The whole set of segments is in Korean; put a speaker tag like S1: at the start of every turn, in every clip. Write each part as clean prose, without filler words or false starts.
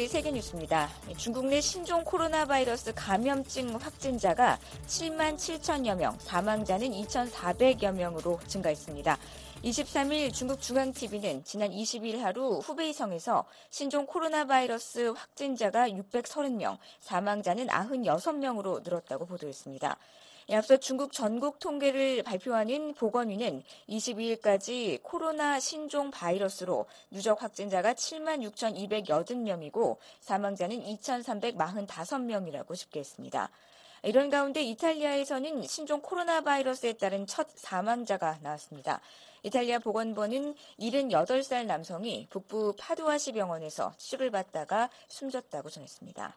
S1: VOA 세계뉴스입니다. 중국 내 신종 코로나 바이러스 감염증 확진자가 7만 7천여 명, 사망자는 2,400여 명으로 증가했습니다. 23일 중국 중앙TV는 지난 20일 하루 후베이성에서 신종 코로나 바이러스 확진자가 630명, 사망자는 96명으로 늘었다고 보도했습니다. 앞서 중국 전국 통계를 발표하는 보건위는 22일까지 코로나 신종 바이러스로 누적 확진자가 7만 6,280명이고 사망자는 2,345명이라고 집계했습니다. 이런 가운데 이탈리아에서는 신종 코로나 바이러스에 따른 첫 사망자가 나왔습니다. 이탈리아 보건부는 78살 남성이 북부 파두아시 병원에서 치료를 받다가 숨졌다고 전했습니다.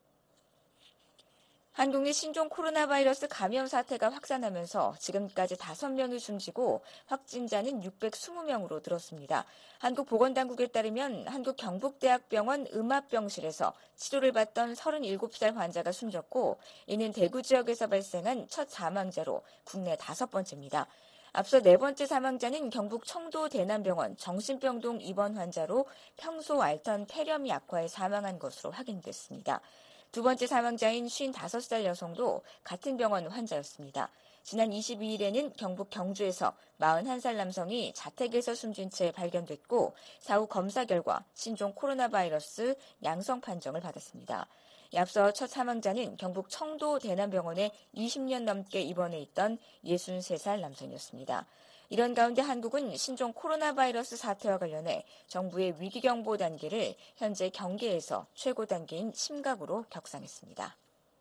S1: 한국 내 신종 코로나 바이러스 감염 사태가 확산하면서 지금까지 5명이 숨지고 확진자는 620명으로 늘었습니다. 한국보건당국에 따르면 한국경북대학병원 음압병실에서 치료를 받던 37살 환자가 숨졌고 이는 대구 지역에서 발생한 첫 사망자로 국내 5번째입니다. 앞서 4번째 사망자는 경북 청도 대남병원 정신병동 입원 환자로 평소 앓던 폐렴이 악화해 사망한 것으로 확인됐습니다. 두 번째 사망자인 55살 여성도 같은 병원 환자였습니다. 지난 22일에는 경북 경주에서 41살 남성이 자택에서 숨진 채 발견됐고 사후 검사 결과 신종 코로나 바이러스 양성 판정을 받았습니다. 앞서 첫 사망자는 경북 청도 대남병원에 20년 넘게 입원해 있던 63살 남성이었습니다. 이런 가운데 한국은 신종 코로나 바이러스 사태와 관련해 정부의 위기경보 단계를 현재 경계에서 최고 단계인 심각으로 격상했습니다.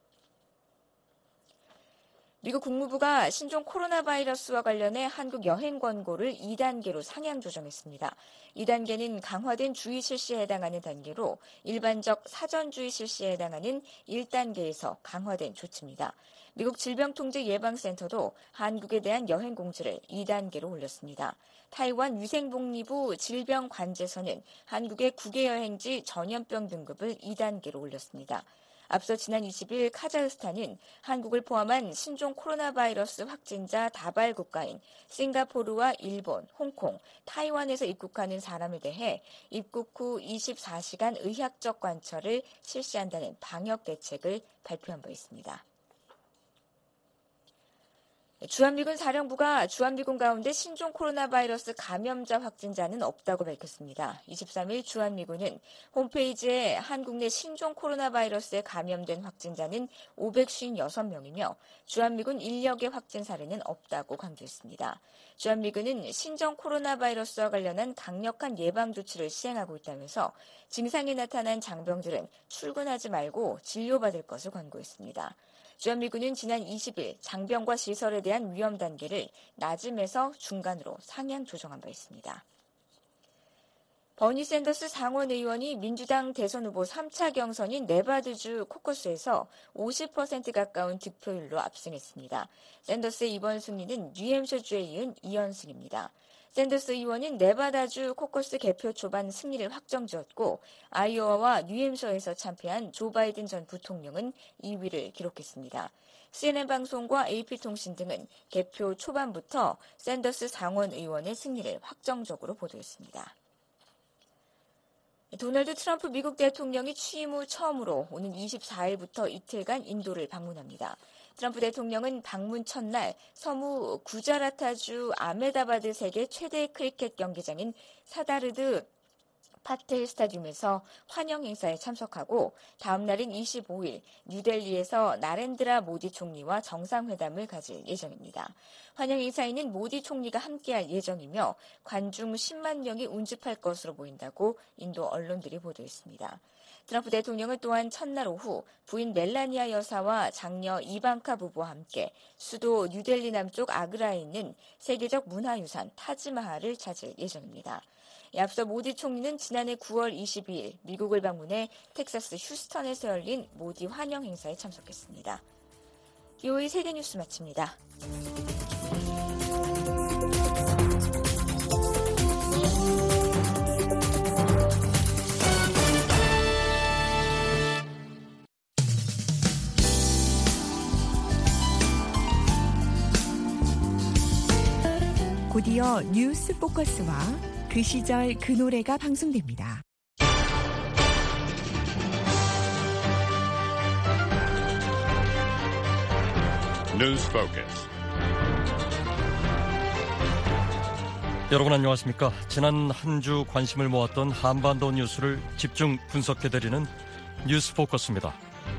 S1: 미국 국무부가 신종 코로나 바이러스와 관련해 한국 여행 권고를 2단계로 상향 조정했습니다. 2단계는 강화된 주의 실시에 해당하는 단계로 일반적 사전 주의 실시에 해당하는 1단계에서 강화된 조치입니다. 미국 질병통제예방센터도 한국에 대한 여행 공지를 2단계로 올렸습니다. 타이완 위생복리부 질병관제서는 한국의 국외여행지 전염병 등급을 2단계로 올렸습니다. 앞서 지난 20일 카자흐스탄은 한국을 포함한 신종 코로나 바이러스 확진자 다발 국가인 싱가포르와 일본, 홍콩, 타이완에서 입국하는 사람에 대해 입국 후 24시간 의학적 관찰을 실시한다는 방역 대책을 발표한 바 있습니다. 주한미군 사령부가 주한미군 가운데 신종 코로나 바이러스 감염자 확진자는 없다고 밝혔습니다. 23일 주한미군은 홈페이지에 한국 내 신종 코로나 바이러스에 감염된 확진자는 556명이며 주한미군 인력의 확진 사례는 없다고 강조했습니다. 주한미군은 신종 코로나 바이러스와 관련한 강력한 예방 조치를 시행하고 있다면서 증상이 나타난 장병들은 출근하지 말고 진료받을 것을 권고했습니다. 주한미군은 지난 20일 장병과 시설에 대한 위험 단계를 낮음에서 중간으로 상향 조정한 바 있습니다. 버니 샌더스 상원 의원이 민주당 대선 후보 3차 경선인 네바다주 코커스에서 50% 가까운 득표율로 압승했습니다. 샌더스의 이번 승리는 뉴햄셔주에 이은 2연승입니다. 샌더스 의원은 네바다주 코커스 개표 초반 승리를 확정지었고 아이오와와 뉴햄셔에서 참패한 조 바이든 전 부통령은 2위를 기록했습니다. CNN 방송과 AP통신 등은 개표 초반부터 샌더스 상원 의원의 승리를 확정적으로 보도했습니다. 도널드 트럼프 미국 대통령이 취임 후 처음으로 오는 24일부터 이틀간 인도를 방문합니다. 트럼프 대통령은 방문 첫날 서부 구자라타주 아메다바드 세계 최대 크리켓 경기장인 사다르드 파텔 스타디움에서 환영 행사에 참석하고 다음 날인 25일 뉴델리에서 나렌드라 모디 총리와 정상회담을 가질 예정입니다. 환영 행사에는 모디 총리가 함께할 예정이며 관중 10만 명이 운집할 것으로 보인다고 인도 언론들이 보도했습니다. 트럼프 대통령은 또한 첫날 오후 부인 멜라니아 여사와 장녀 이방카 부부와 함께 수도 뉴델리 남쪽 아그라에 있는 세계적 문화유산 타지마할을 찾을 예정입니다. 앞서 모디 총리는 지난해 9월 22일 미국을 방문해 텍사스 휴스턴에서 열린 모디 환영 행사에 참석했습니다. VOA 세계뉴스 마칩니다.
S2: 곧이어 뉴스 포커스와 그 시절 그 노래가 방송됩니다. News Focus.
S3: 여러분 안녕하십니까? 지난 한 주 관심을 모았던 한반도 뉴스를 집중 분석해드리는 뉴스 포커스입니다.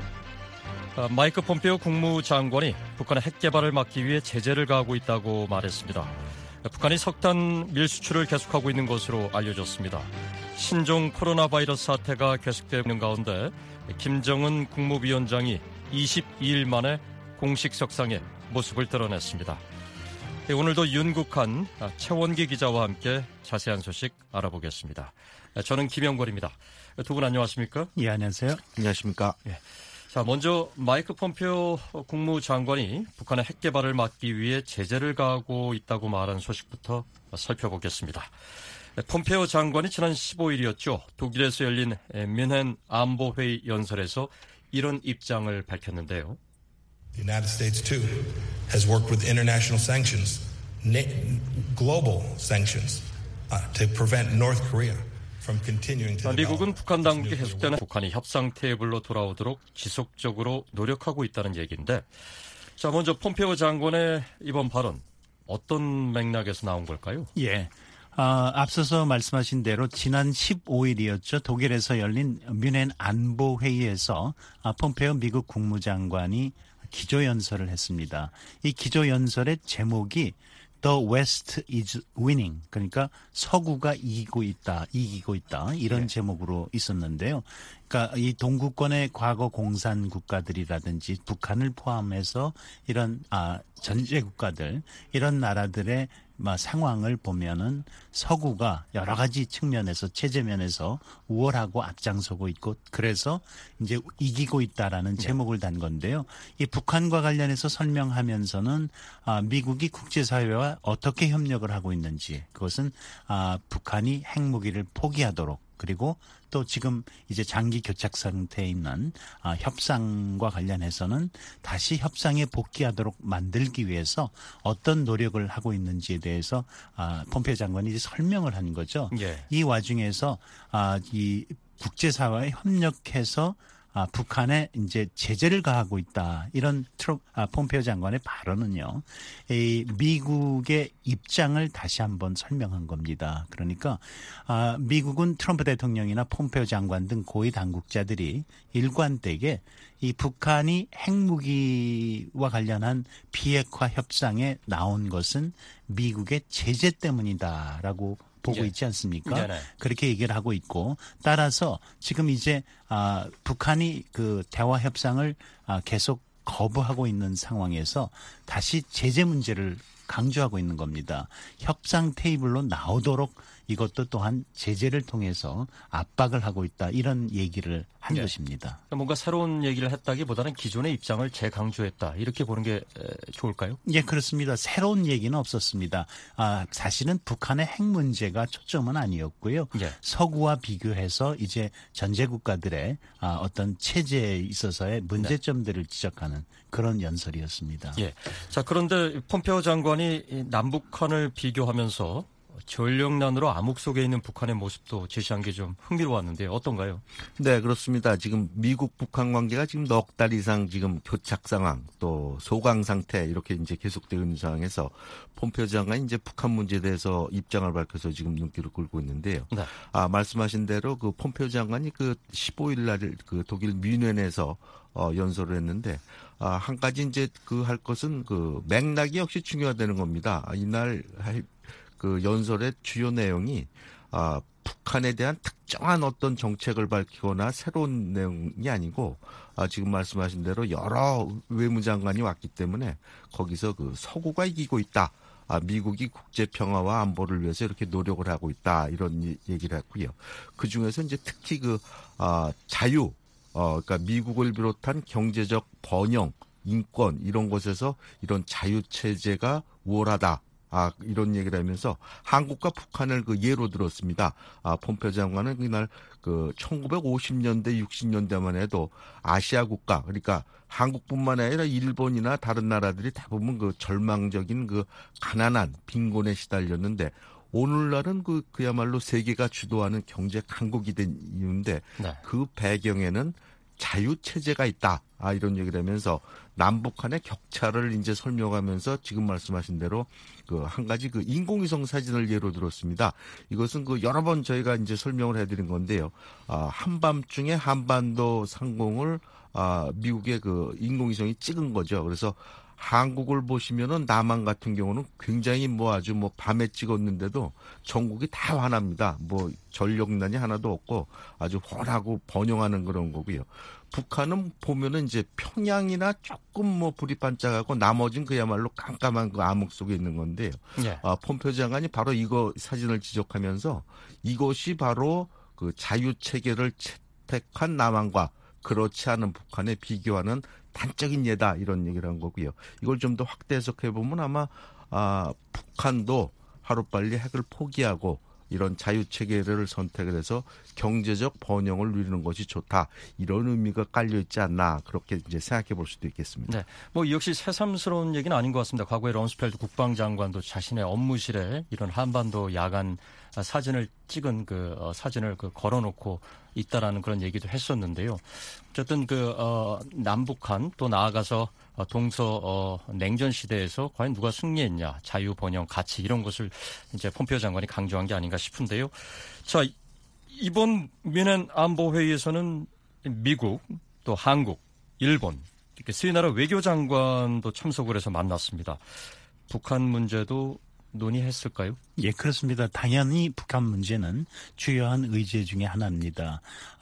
S3: 마이크 폼페오 국무장관이 북한의 핵 개발을 막기 위해 제재를 가하고 있다고 말했습니다. 북한이 석탄 밀수출을 계속하고 있는 것으로 알려졌습니다. 신종 코로나 바이러스 사태가 계속되고 있는 가운데 김정은 국무위원장이 22일 만에 공식 석상에 모습을 드러냈습니다. 오늘도 윤국한 최원기 기자와 함께 자세한 소식 알아보겠습니다. 저는 김영걸입니다. 두 분 안녕하십니까?
S4: 예, 안녕하세요.
S5: 안녕하십니까?
S3: 예. 자, 먼저 마이크 폼페오 국무장관이 북한의 핵 개발을 막기 위해 제재를 가하고 있다고 말한 소식부터 살펴보겠습니다. 폼페오 장관이 지난 15일이었죠. 독일에서 열린 뮌헨 안보회의 연설에서 이런 입장을 밝혔는데요.
S6: The United States, too, has worked with international sanctions, global sanctions, to prevent North Korea from continuing to develop.
S3: 미국은 북한 당국이 계속되는 북한이 협상 테이블로 돌아오도록 지속적으로 노력하고 있다는 얘기인데, 자, 먼저 폼페오 장관의 이번 발언 어떤 맥락에서 나온 걸까요?
S4: 예. 앞서서 말씀하신 대로 지난 15일이었죠. 독일에서 열린 뮌헨 안보회의에서 폼페오 미국 국무장관이 기조연설을 했습니다. 이 기조연설의 제목이 The West is winning. 그러니까 서구가 이기고 있다. 이런 네. 제목으로 있었는데요. 그러니까 이 동구권의 과거 공산 국가들이라든지 북한을 포함해서 이런 전제 국가들 이런 나라들의 상황을 보면은 서구가 여러 가지 측면에서 체제 면에서 우월하고 앞장서고 있고 그래서 이제 이기고 있다라는 제목을 단 건데요. 이 북한과 관련해서 설명하면서는 미국이 국제사회와 어떻게 협력을 하고 있는지 그것은 북한이 핵무기를 포기하도록 그리고 또 지금 이제 장기 교착 상태에 있는 협상과 관련해서는 다시 협상에 복귀하도록 만들기 위해서 어떤 노력을 하고 있는지에 대해서 폼페오 장관이 이제 설명을 한 거죠. 예. 이 와중에서 이 국제사회에 협력해서 북한에 이제 제재를 가하고 있다. 이런 폼페오 장관의 발언은요. 이 미국의 입장을 다시 한번 설명한 겁니다. 그러니까 미국은 트럼프 대통령이나 폼페오 장관 등 고위 당국자들이 일관되게 이 북한이 핵무기와 관련한 비핵화 협상에 나온 것은 미국의 제재 때문이다라고 보고 있지 않습니까? 네네. 그렇게 얘기를 하고 있고 따라서 지금 이제 북한이 그 대화 협상을 계속 거부하고 있는 상황에서 다시 제재 문제를 강조하고 있는 겁니다. 협상 테이블로 나오도록 이것도 또한 제재를 통해서 압박을 하고 있다. 이런 얘기를 한 것입니다.
S3: 뭔가 새로운 얘기를 했다기보다는 기존의 입장을 재강조했다. 이렇게 보는 게 좋을까요?
S4: 예, 그렇습니다. 새로운 얘기는 없었습니다. 사실은 북한의 핵 문제가 초점은 아니었고요. 예. 서구와 비교해서 이제 전제 국가들의 어떤 체제에 있어서의 문제점들을 지적하는 그런 연설이었습니다.
S3: 예. 자, 그런데 폼페오 장관이 남북한을 비교하면서 전력난으로 암흑 속에 있는 북한의 모습도 제시한 게 좀 흥미로웠는데요. 어떤가요?
S5: 네, 그렇습니다. 지금 미국 북한 관계가 지금 넉 달 이상 지금 교착 상황 또 소강 상태 이렇게 이제 계속되고 있는 상황에서 폼페오 장관이 이제 북한 문제에 대해서 입장을 밝혀서 지금 눈길을 끌고 있는데요. 네. 말씀하신 대로 그 폼페오 장관이 그 15일 날 그 독일 뮌헨에서 연설을 했는데 한 가지 이제 그 할 것은 그 맥락이 역시 중요하다는 겁니다. 이날 그 연설의 주요 내용이 북한에 대한 특정한 어떤 정책을 밝히거나 새로운 내용이 아니고 지금 말씀하신 대로 여러 외무장관이 왔기 때문에 거기서 그 서구가 이기고 있다. 미국이 국제 평화와 안보를 위해서 이렇게 노력을 하고 있다. 이런 얘기를 했고요. 그 중에서 이제 특히 그 자유, 그러니까 미국을 비롯한 경제적 번영, 인권 이런 곳에서 이런 자유 체제가 우월하다. 이런 얘기를 하면서 한국과 북한을 그 예로 들었습니다. 폼페오 장관은 그날 그 1950년대, 60년대만 해도 아시아 국가, 그러니까 한국뿐만 아니라 일본이나 다른 나라들이 대부분 그 절망적인 그 가난한 빈곤에 시달렸는데 오늘날은 그야말로 세계가 주도하는 경제 강국이 된 이유인데 네. 그 배경에는 자유체제가 있다. 이런 얘기를 하면서 남북한의 격차를 이제 설명하면서 지금 말씀하신 대로 그 한 가지 그 인공위성 사진을 예로 들었습니다. 이것은 그 여러 번 저희가 이제 설명을 해드린 건데요. 한밤중에 한반도 상공을 미국의 그 인공위성이 찍은 거죠. 그래서 한국을 보시면은 남한 같은 경우는 굉장히 아주 밤에 찍었는데도 전국이 다 환합니다. 전력난이 하나도 없고 아주 환하고 번영하는 그런 거고요. 북한은 보면은 이제 평양이나 조금 불이 반짝하고 나머지는 그야말로 깜깜한 그 암흑 속에 있는 건데요. 네. 폼페이오 장관이 바로 이거 사진을 지적하면서 이것이 바로 그 자유 체계를 채택한 남한과 그렇지 않은 북한에 비교하는 단적인 예다 이런 얘기를 한 거고요. 이걸 좀 더 확대 해석해 보면 아마 북한도 하루빨리 핵을 포기하고 이런 자유체계를 선택을 해서 경제적 번영을 누리는 것이 좋다. 이런 의미가 깔려 있지 않나 그렇게 이제 생각해 볼 수도 있겠습니다.
S3: 네, 이 역시 새삼스러운 얘기는 아닌 것 같습니다. 과거에 럼스펠드 국방장관도 자신의 업무실에 이런 한반도 야간 사진을 찍은 그 사진을 걸어놓고 있다라는 그런 얘기도 했었는데요. 어쨌든 남북한 또 나아가서 동서 냉전 시대에서 과연 누가 승리했냐, 자유 번영 가치 이런 것을 이제 폼페이오 장관이 강조한 게 아닌가 싶은데요. 자, 이번 뮌헨 안보 회의에서는 미국 또 한국, 일본 이렇게 세 나라 외교장관도 참석을 해서 만났습니다. 북한 문제도 논의했을까요?
S4: 예, 그렇습니다. 당연히 북한 문제는 주요한 의제 중에 하나입니다.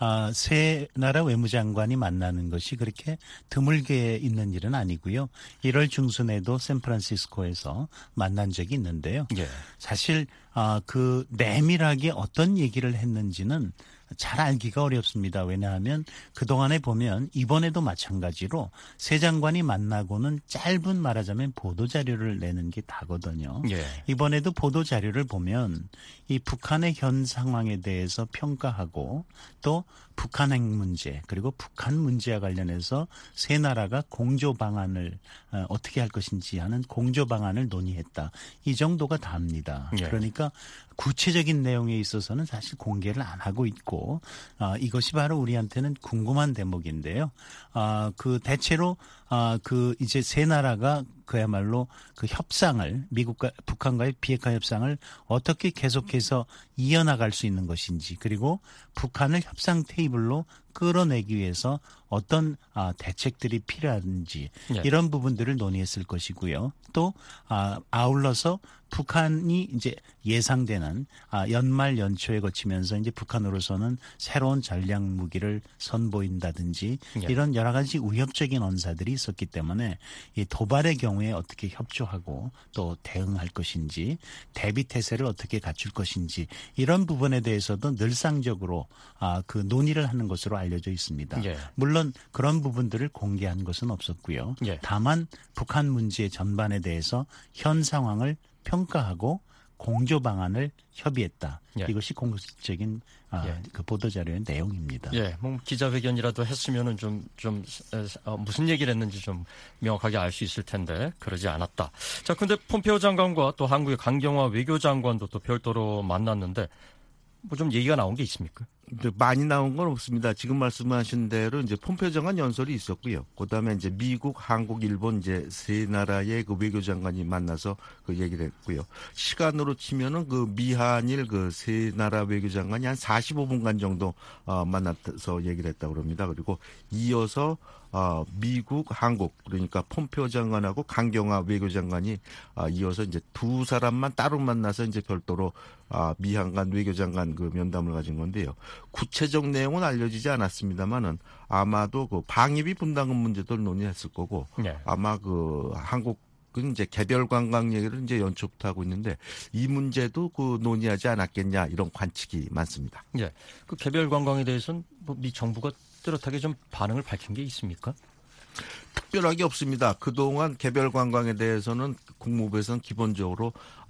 S4: 세 나라 외무장관이 만나는 것이 그렇게 드물게 있는 일은 아니고요. 1월 중순에도 샌프란시스코에서 만난 적이 있는데요. 예. 사실 그 내밀하게 어떤 얘기를 했는지는 잘 알기가 어렵습니다. 왜냐하면 그동안에 보면 이번에도 마찬가지로 세 장관이 만나고는 짧은 말하자면 보도자료를 내는 게 다거든요. 예. 이번에도 보도자료를 보면 이 북한의 현 상황에 대해서 평가하고 또 북한 핵 문제 그리고 북한 문제와 관련해서 세 나라가 공조 방안을 어떻게 할 것인지 하는 공조 방안을 논의했다. 이 정도가 답니다. 예. 그러니까 구체적인 내용에 있어서는 사실 공개를 안 하고 있고 이것이 바로 우리한테는 궁금한 대목인데요. 그 대체로 그 이제 세 나라가 그야말로 그 협상을 미국과 북한과의 비핵화 협상을 어떻게 계속해서 이어나갈 수 있는 것인지 그리고 북한을 협상 테이블로 끌어내기 위해서 어떤 대책들이 필요한지 네. 이런 부분들을 논의했을 것이고요. 또 아울러서 북한이 이제 예상되는 연말 연초에 거치면서 이제 북한으로서는 새로운 전략 무기를 선보인다든지 네. 이런 여러 가지 위협적인 언사들이 있었기 때문에 이 도발의 경우에 어떻게 협조하고 또 대응할 것인지 대비 태세를 어떻게 갖출 것인지 이런 부분에 대해서도 늘상적으로 그 논의를 하는 것으로 알려져 있습니다. 예. 물론 그런 부분들을 공개한 것은 없었고요. 예. 다만 북한 문제 전반에 대해서 현 상황을 평가하고 공조 방안을 협의했다. 예. 이것이 공식적인 그 보도자료의 내용입니다.
S3: 예, 기자회견이라도 했으면은 좀 무슨 얘기를 했는지 좀 명확하게 알 수 있을 텐데 그러지 않았다. 자, 근데 폼페이오 장관과 또 한국의 강경화 외교장관도 또 별도로 만났는데 좀 얘기가 나온 게 있습니까?
S5: 많이 나온 건 없습니다. 지금 말씀하신 대로 이제 폼페이오 장관 연설이 있었고요. 그다음에 이제 미국, 한국, 일본 이제 세 나라의 그 외교장관이 만나서 그 얘기를 했고요. 시간으로 치면은 그 미한일 그 세 나라 외교장관이 한 45분간 정도 만나서 얘기를 했다고 합니다. 그리고 이어서 미국, 한국 그러니까 폼페이오 장관하고 강경화 외교장관이 이어서 이제 두 사람만 따로 만나서 이제 별도로 미한간 외교장관 그 면담을 가진 건데요. 구체적 내용은 알려지지 않았습니다만은 아마도 그 방위비 분담금 문제도 논의했을 거고 네. 아마 그 한국은 이제 개별 관광 얘기를 이제 연초부터 하고 있는데 이 문제도 그 논의하지 않았겠냐 이런 관측이 많습니다.
S3: 네, 그 개별 관광에 대해서는 미 정부가 뚜렷하게 좀 반응을 밝힌 게 있습니까?
S5: 특별하게 없습니다. 그동안 개별 관광에 대해서는 국무부에서는 기본적으로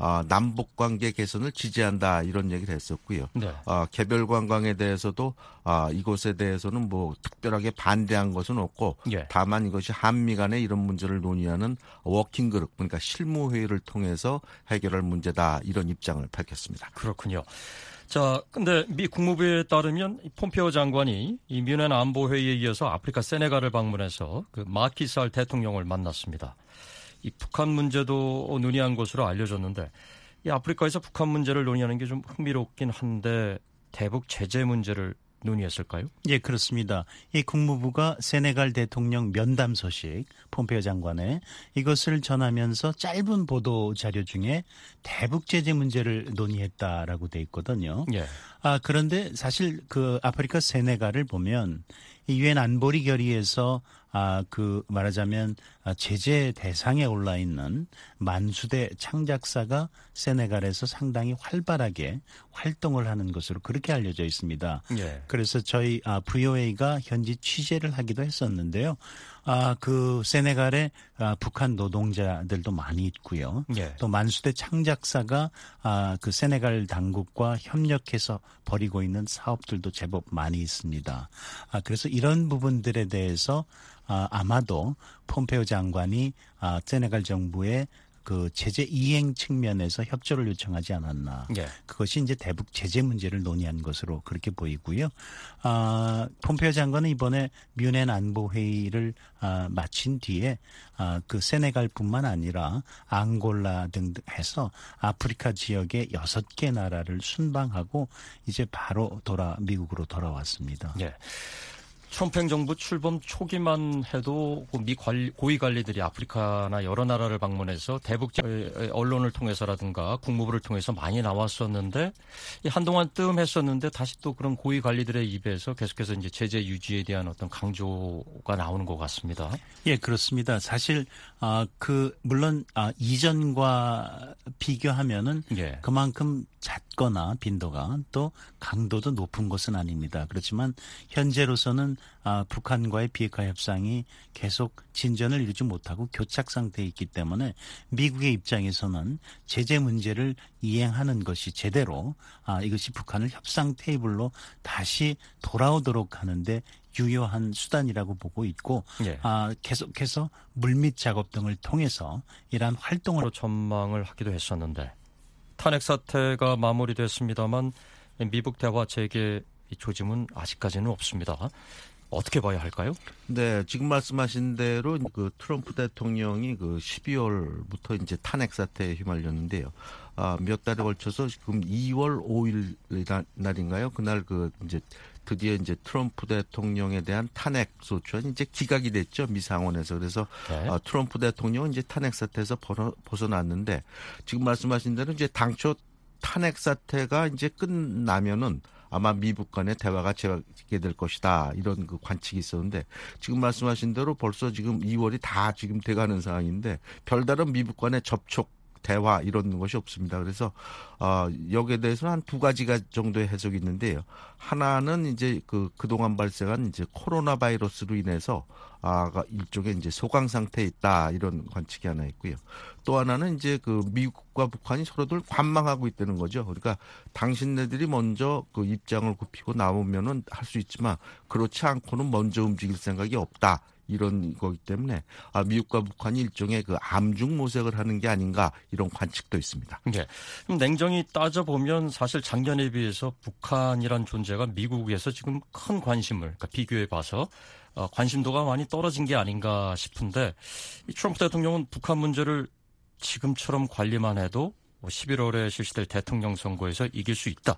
S5: 남북 관계 개선을 지지한다 이런 얘기를 했었고요. 네. 개별 관광에 대해서도 이것에 대해서는 뭐 특별하게 반대한 것은 없고 예. 다만 이것이 한미 간의 이런 문제를 논의하는 워킹그룹 그러니까 실무회의를 통해서 해결할 문제다 이런 입장을 밝혔습니다.
S3: 그렇군요. 자, 근데 미 국무부에 따르면 폼페오 장관이 이 뮌헨 안보회의에 이어서 아프리카 세네갈을 방문해서 그 마키살 대통령을 만났습니다. 이 북한 문제도 논의한 것으로 알려졌는데 이 아프리카에서 북한 문제를 논의하는 게 좀 흥미롭긴 한데 대북 제재 문제를 논의했을까요?
S4: 예, 그렇습니다. 이 국무부가 세네갈 대통령 면담 소식, 폼페오 장관의 이것을 전하면서 짧은 보도 자료 중에 대북 제재 문제를 논의했다라고 돼 있거든요.
S3: 예.
S4: 그런데 사실 그 아프리카 세네갈을 보면 이 유엔 안보리 결의에서 말하자면 제재 대상에 올라 있는 만수대 창작사가 세네갈에서 상당히 활발하게 활동을 하는 것으로 그렇게 알려져 있습니다.
S3: 예.
S4: 그래서 저희 VOA가 현지 취재를 하기도 했었는데요. 그 세네갈에 북한 노동자들도 많이 있고요.
S3: 예.
S4: 또 만수대 창작사가 그 세네갈 당국과 협력해서 벌이고 있는 사업들도 제법 많이 있습니다. 그래서 이런 부분들에 대해서 아마도 폼페오 장관이 세네갈 정부의 그 제재 이행 측면에서 협조를 요청하지 않았나.
S3: 예.
S4: 그것이 이제 대북 제재 문제를 논의한 것으로 그렇게 보이고요. 폼페오 장관은 이번에 뮌헨 안보 회의를 마친 뒤에 그 세네갈뿐만 아니라 앙골라 등 해서 아프리카 지역의 6개 나라를 순방하고 이제 바로 미국으로 돌아왔습니다.
S3: 예. 트럼프 행정부 출범 초기만 해도 미 고위 관리들이 아프리카나 여러 나라를 방문해서 대북 언론을 통해서라든가 국무부를 통해서 많이 나왔었는데 한동안 뜸했었는데 다시 또 그런 고위 관리들의 입에서 계속해서 이제 제재 유지에 대한 어떤 강조가 나오는 것 같습니다.
S4: 예, 그렇습니다. 사실 물론 이전과 비교하면은
S3: 예.
S4: 그만큼 잦거나 빈도가 또 강도도 높은 것은 아닙니다. 그렇지만 현재로서는 북한과의 비핵화 협상이 계속 진전을 이루지 못하고 교착 상태에 있기 때문에 미국의 입장에서는 제재 문제를 이행하는 것이 제대로 이것이 북한을 협상 테이블로 다시 돌아오도록 하는데 유효한 수단이라고 보고 있고
S3: 예.
S4: 계속해서 물밑 작업 등을 통해서 이러한 활동을
S3: 전망을 하기도 했었는데 탄핵 사태가 마무리됐습니다만 미북 대화 재개 조짐은 아직까지는 없습니다. 어떻게 봐야 할까요?
S5: 네, 지금 말씀하신 대로 그 트럼프 대통령이 그 12월부터 이제 탄핵 사태에 휘말렸는데요. 몇 달에 걸쳐서 지금 2월 5일 날인가요? 그날 그 이제 드디어 이제 트럼프 대통령에 대한 탄핵 소추안이 이제 기각이 됐죠, 미 상원에서. 그래서
S3: 네.
S5: 트럼프 대통령은 이제 탄핵 사태에서 벗어났는데 지금 말씀하신 대로 이제 당초 탄핵 사태가 이제 끝나면은 아마 미북 간의 대화가 재개될 것이다. 이런 그 관측이 있었는데 지금 말씀하신 대로 벌써 지금 2월이 다 지금 돼가는 상황인데 별다른 미북 간의 접촉 대화 이런 것이 없습니다. 그래서 여기에 대해서는 한 두 가지가 정도의 해석이 있는데요. 하나는 이제 그동안 발생한 이제 코로나 바이러스로 인해서 일종의 이제 소강 상태에 있다 이런 관측이 하나 있고요. 또 하나는 이제 그 미국과 북한이 서로들 관망하고 있다는 거죠. 그러니까 당신네들이 먼저 그 입장을 굽히고 나오면은 할 수 있지만 그렇지 않고는 먼저 움직일 생각이 없다. 이런 거기 때문에 미국과 북한이 일종의 그 암중 모색을 하는 게 아닌가 이런 관측도 있습니다.
S3: 네. 냉정히 따져보면 사실 작년에 비해서 북한이란 존재가 미국에서 지금 큰 관심을 그러니까 비교해 봐서 관심도가 많이 떨어진 게 아닌가 싶은데 이 트럼프 대통령은 북한 문제를 지금처럼 관리만 해도 11월에 실시될 대통령 선거에서 이길 수 있다.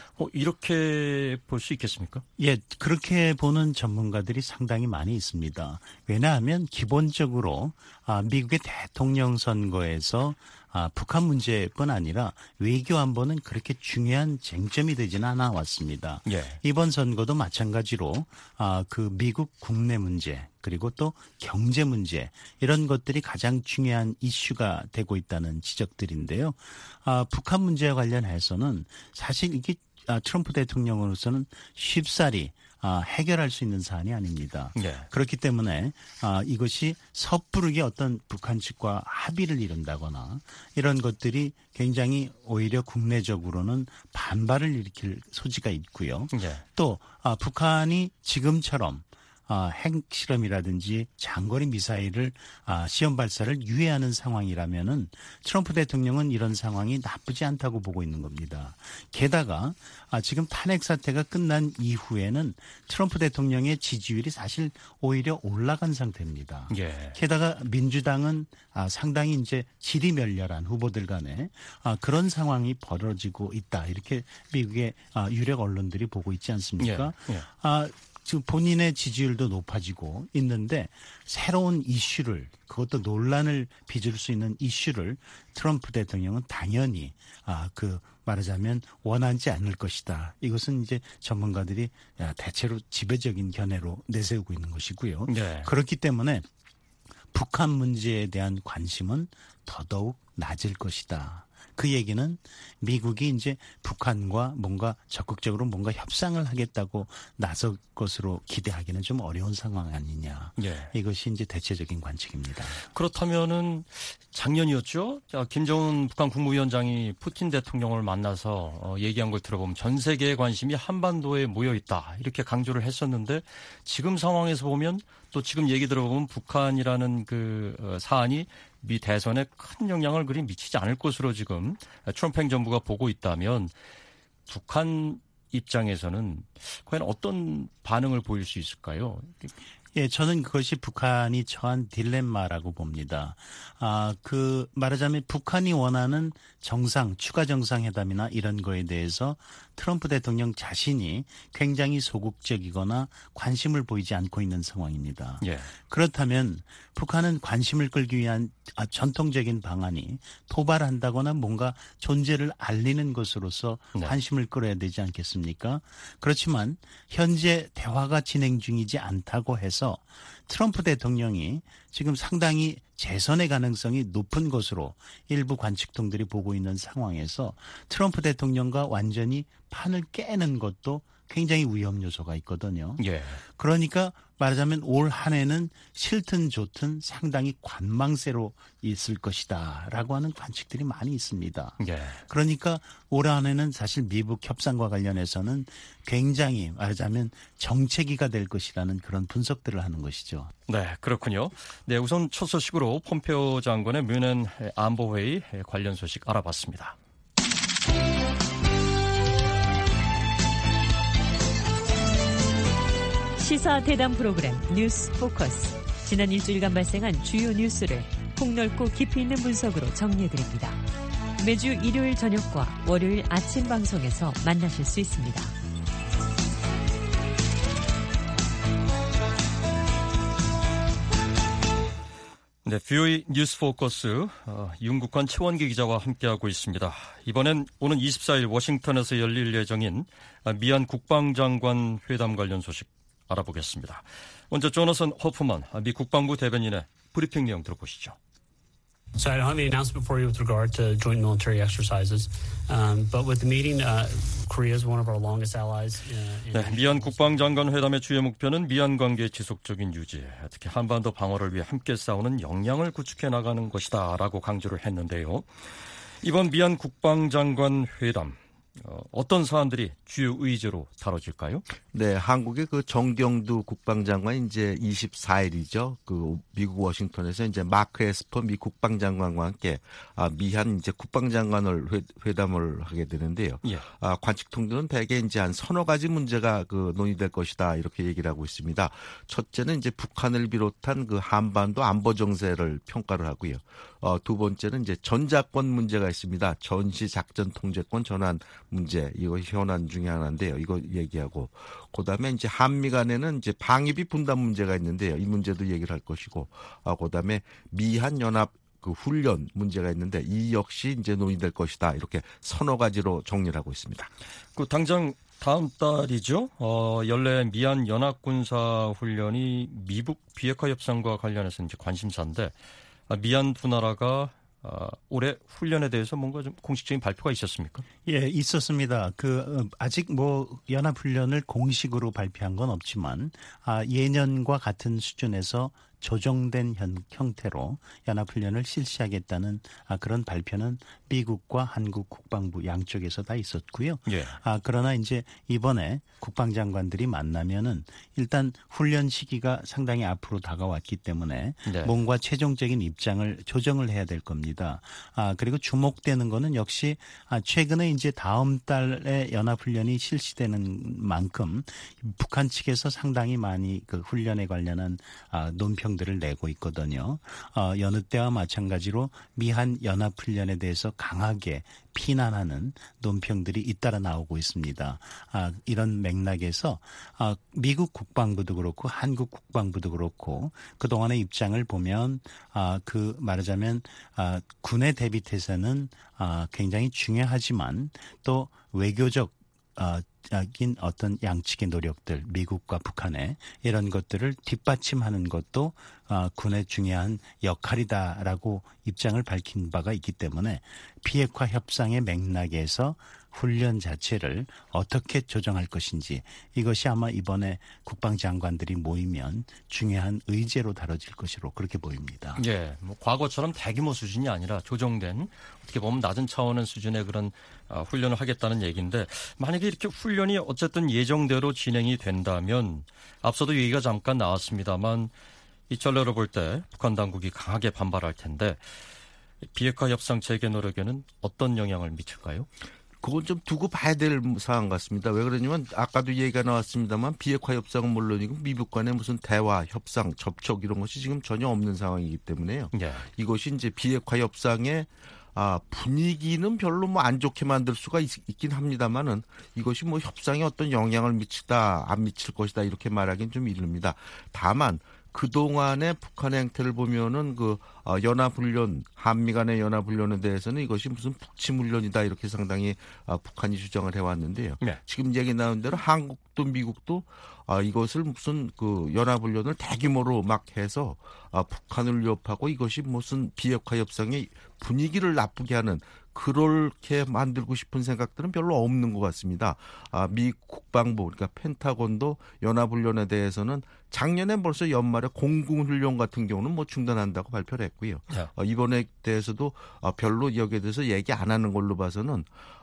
S3: 이렇게 볼 수 있겠습니까?
S4: 예, 그렇게 보는 전문가들이 상당히 많이 있습니다. 왜냐하면 기본적으로 미국의 대통령 선거에서 북한 문제뿐 아니라 외교 안보는 그렇게 중요한 쟁점이 되지는 않아 왔습니다.
S3: 예.
S4: 이번 선거도 마찬가지로 그 미국 국내 문제 그리고 또 경제 문제 이런 것들이 가장 중요한 이슈가 되고 있다는 지적들인데요. 북한 문제와 관련해서는 사실 이게 트럼프 대통령으로서는 쉽사리 해결할 수 있는 사안이 아닙니다.
S3: 네.
S4: 그렇기 때문에 이것이 섣부르게 어떤 북한 측과 합의를 이룬다거나 이런 것들이 굉장히 오히려 국내적으로는 반발을 일으킬 소지가 있고요.
S3: 네.
S4: 또 북한이 지금처럼 핵실험이라든지 장거리 미사일을 시험 발사를 유예하는 상황이라면은 트럼프 대통령은 이런 상황이 나쁘지 않다고 보고 있는 겁니다. 게다가 지금 탄핵 사태가 끝난 이후에는 트럼프 대통령의 지지율이 사실 오히려 올라간 상태입니다.
S3: 예.
S4: 게다가 민주당은 상당히 이제 질이 멸렬한 후보들 간에 그런 상황이 벌어지고 있다. 이렇게 미국의 유력 언론들이 보고 있지 않습니까?
S3: 예.
S4: 지금 본인의 지지율도 높아지고 있는데 새로운 이슈를 그것도 논란을 빚을 수 있는 이슈를 트럼프 대통령은 당연히 말하자면 원하지 않을 것이다. 이것은 이제 전문가들이 대체로 지배적인 견해로 내세우고 있는 것이고요.
S3: 네.
S4: 그렇기 때문에 북한 문제에 대한 관심은 더더욱 낮을 것이다. 그 얘기는 미국이 이제 북한과 뭔가 적극적으로 뭔가 협상을 하겠다고 나설 것으로 기대하기는 좀 어려운 상황 아니냐.
S3: 예.
S4: 이것이 이제 대체적인 관측입니다.
S3: 그렇다면은 작년이었죠. 김정은 북한 국무위원장이 푸틴 대통령을 만나서 얘기한 걸 들어보면 전 세계의 관심이 한반도에 모여 있다. 이렇게 강조를 했었는데 지금 상황에서 보면 또 지금 얘기 들어보면 북한이라는 그 사안이 미 대선에 큰 영향을 그리 미치지 않을 것으로 지금 트럼프 행정부가 보고 있다면 북한 입장에서는 과연 어떤 반응을 보일 수 있을까요?
S4: 예, 저는 그것이 북한이 처한 딜레마라고 봅니다. 말하자면 북한이 원하는 추가 정상회담이나 이런 거에 대해서 트럼프 대통령 자신이 굉장히 소극적이거나 관심을 보이지 않고 있는 상황입니다.
S3: 예.
S4: 그렇다면 북한은 관심을 끌기 위한 전통적인 방안이 도발한다거나 뭔가 존재를 알리는 것으로서 관심을 끌어야 되지 않겠습니까? 그렇지만 현재 대화가 진행 중이지 않다고 해서 트럼프 대통령이 지금 상당히 재선의 가능성이 높은 것으로 일부 관측통들이 보고 있는 상황에서 트럼프 대통령과 완전히 판을 깨는 것도 굉장히 위험 요소가 있거든요.
S3: 예.
S4: 그러니까 말하자면 올 한 해는 싫든 좋든 상당히 관망세로 있을 것이다라고 하는 관측들이 많이 있습니다.
S3: 예.
S4: 그러니까 올 한 해는 사실 미북 협상과 관련해서는 굉장히 말하자면 정체기가 될 것이라는 그런 분석들을 하는 것이죠.
S3: 네, 그렇군요. 네, 우선 첫 소식으로 폼페오 장관의 뮌헨 안보회의 관련 소식 알아봤습니다.
S2: 시사 대담 프로그램 뉴스 포커스. 지난 일주일간 발생한 주요 뉴스를 폭넓고 깊이 있는 분석으로 정리해드립니다. 매주 일요일 저녁과 월요일 아침 방송에서 만나실 수 있습니다.
S3: 네, VOA 뉴스 포커스 윤국환 최원기 기자와 함께하고 있습니다. 이번엔 오는 24일 워싱턴에서 열릴 예정인 미얀 국방장관 회담 관련 소식 알아보겠습니다. 먼저 조너선 허프만 미 국방부 대변인의 브리핑 내용 들어보시죠.
S7: So I don't have any announcement for you with regard to joint military exercises, but with the meeting, Korea is one of our longest allies.
S3: 네, 미얀 국방장관 회담의 주요 목표는 미얀 관계의 지속적인 유지, 특히 한반도 방어를 위해 함께 싸우는 역량을 구축해 나가는 것이다라고 강조를 했는데요. 이번 미얀 국방장관 회담 어떤 사안들이 주요 의제로 다뤄질까요?
S5: 네, 한국의 그 정경두 국방장관이 이제 24일이죠. 그 미국 워싱턴에서 이제 마크 에스퍼 미 국방장관과 함께 미한 이제 국방장관을 회담을 하게 되는데요.
S3: 예.
S5: 관측통들은 대개 이제 한 서너 가지 문제가 그 논의될 것이다 이렇게 얘기를 하고 있습니다. 첫째는 이제 북한을 비롯한 그 한반도 안보 정세를 평가를 하고요. 두 번째는 이제 전자권 문제가 있습니다. 전시 작전 통제권 전환 문제, 이거 현안 중에 하나인데요. 이거 얘기하고, 그다음에 이제 한미 간에는 이제 방위비 분담 문제가 있는데요. 이 문제도 얘기를 할 것이고, 그다음에 미한 연합 그 훈련 문제가 있는데 이 역시 이제 논의될 것이다. 이렇게 서너 가지로 정리를 하고 있습니다.
S3: 그 당장 다음 달이죠. 연례 미얀 연합군사 훈련이 미북 비핵화 협상과 관련해서 이제 관심사인데 미얀 두 나라가 올해 훈련에 대해서 뭔가 좀 공식적인 발표가 있었습니까?
S4: 예, 있었습니다. 아직 연합훈련을 공식으로 발표한 건 없지만, 예년과 같은 수준에서 조정된 형태로 연합훈련을 실시하겠다는 그런 발표는 미국과 한국 국방부 양쪽에서 다 있었고요.
S3: 예.
S4: 그러나 이제 이번에 국방장관들이 만나면은 일단 훈련 시기가 상당히 앞으로 다가왔기 때문에
S3: 네.
S4: 뭔가 최종적인 입장을 조정을 해야 될 겁니다. 그리고 주목되는 거는 역시 최근에 이제 다음 달에 연합훈련이 실시되는 만큼 북한 측에서 상당히 많이 그 훈련에 관련한 논평들을 내고 있거든요. 여느 때와 마찬가지로 미한 연합훈련에 대해서 강하게 비난하는 논평들이 잇따라 나오고 있습니다. 이런 맥락에서 미국 국방부도 그렇고 한국 국방부도 그렇고 그동안의 입장을 보면 그 말하자면 군의 대비태세는 굉장히 중요하지만 또 외교적 어떤 양측의 노력들, 미국과 북한의 이런 것들을 뒷받침하는 것도 군의 중요한 역할이다라고 입장을 밝힌 바가 있기 때문에 비핵화 협상의 맥락에서 훈련 자체를 어떻게 조정할 것인지 이것이 아마 이번에 국방장관들이 모이면 중요한 의제로 다뤄질 것으로 그렇게 보입니다.
S3: 예, 뭐 과거처럼 대규모 수준이 아니라 조정된 어떻게 보면 낮은 차원의 수준의 그런 훈련을 하겠다는 얘기인데 만약에 이렇게 훈련이 어쨌든 예정대로 진행이 된다면 앞서도 얘기가 잠깐 나왔습니다만 이 전례로 볼 때 북한 당국이 강하게 반발할 텐데 비핵화 협상 재개 노력에는 어떤 영향을 미칠까요?
S5: 그건 좀 두고 봐야 될 사안 같습니다. 왜 그러냐면 아까도 얘기가 나왔습니다만 비핵화 협상은 물론이고 미국 간의 무슨 대화, 협상, 접촉 이런 것이 지금 전혀 없는 상황이기 때문에요.
S3: 네.
S5: 이것이 이제 비핵화 협상의 분위기는 별로 뭐 안 좋게 만들 수가 있긴 합니다만은 이것이 뭐 협상에 어떤 영향을 미치다 안 미칠 것이다 이렇게 말하기는 좀 이릅니다. 다만 그동안의 북한의 행태를 보면은 그 연합훈련, 한미 간의 연합훈련에 대해서는 이것이 무슨 북침훈련이다 이렇게 상당히 북한이 주장을 해왔는데요.
S3: 네.
S5: 지금 얘기 나온 대로 한국도 미국도 이것을 무슨 그 연합훈련을 대규모로 막 해서 북한을 위협하고 이것이 무슨 비핵화 협상의 분위기를 나쁘게 하는 그렇게 만들고 싶은 생각들은 별로 없는 것 같습니다. 미 국방부 그러니까 펜타곤도 연합훈련에 대해서는 작년에 벌써 연말에 공군훈련 같은 경우는 뭐 중단한다고 발표를 했고요.
S3: 네.
S5: 이번에 대해서도 별로 여기에 대해서 얘기 안 하는 걸로 봐서는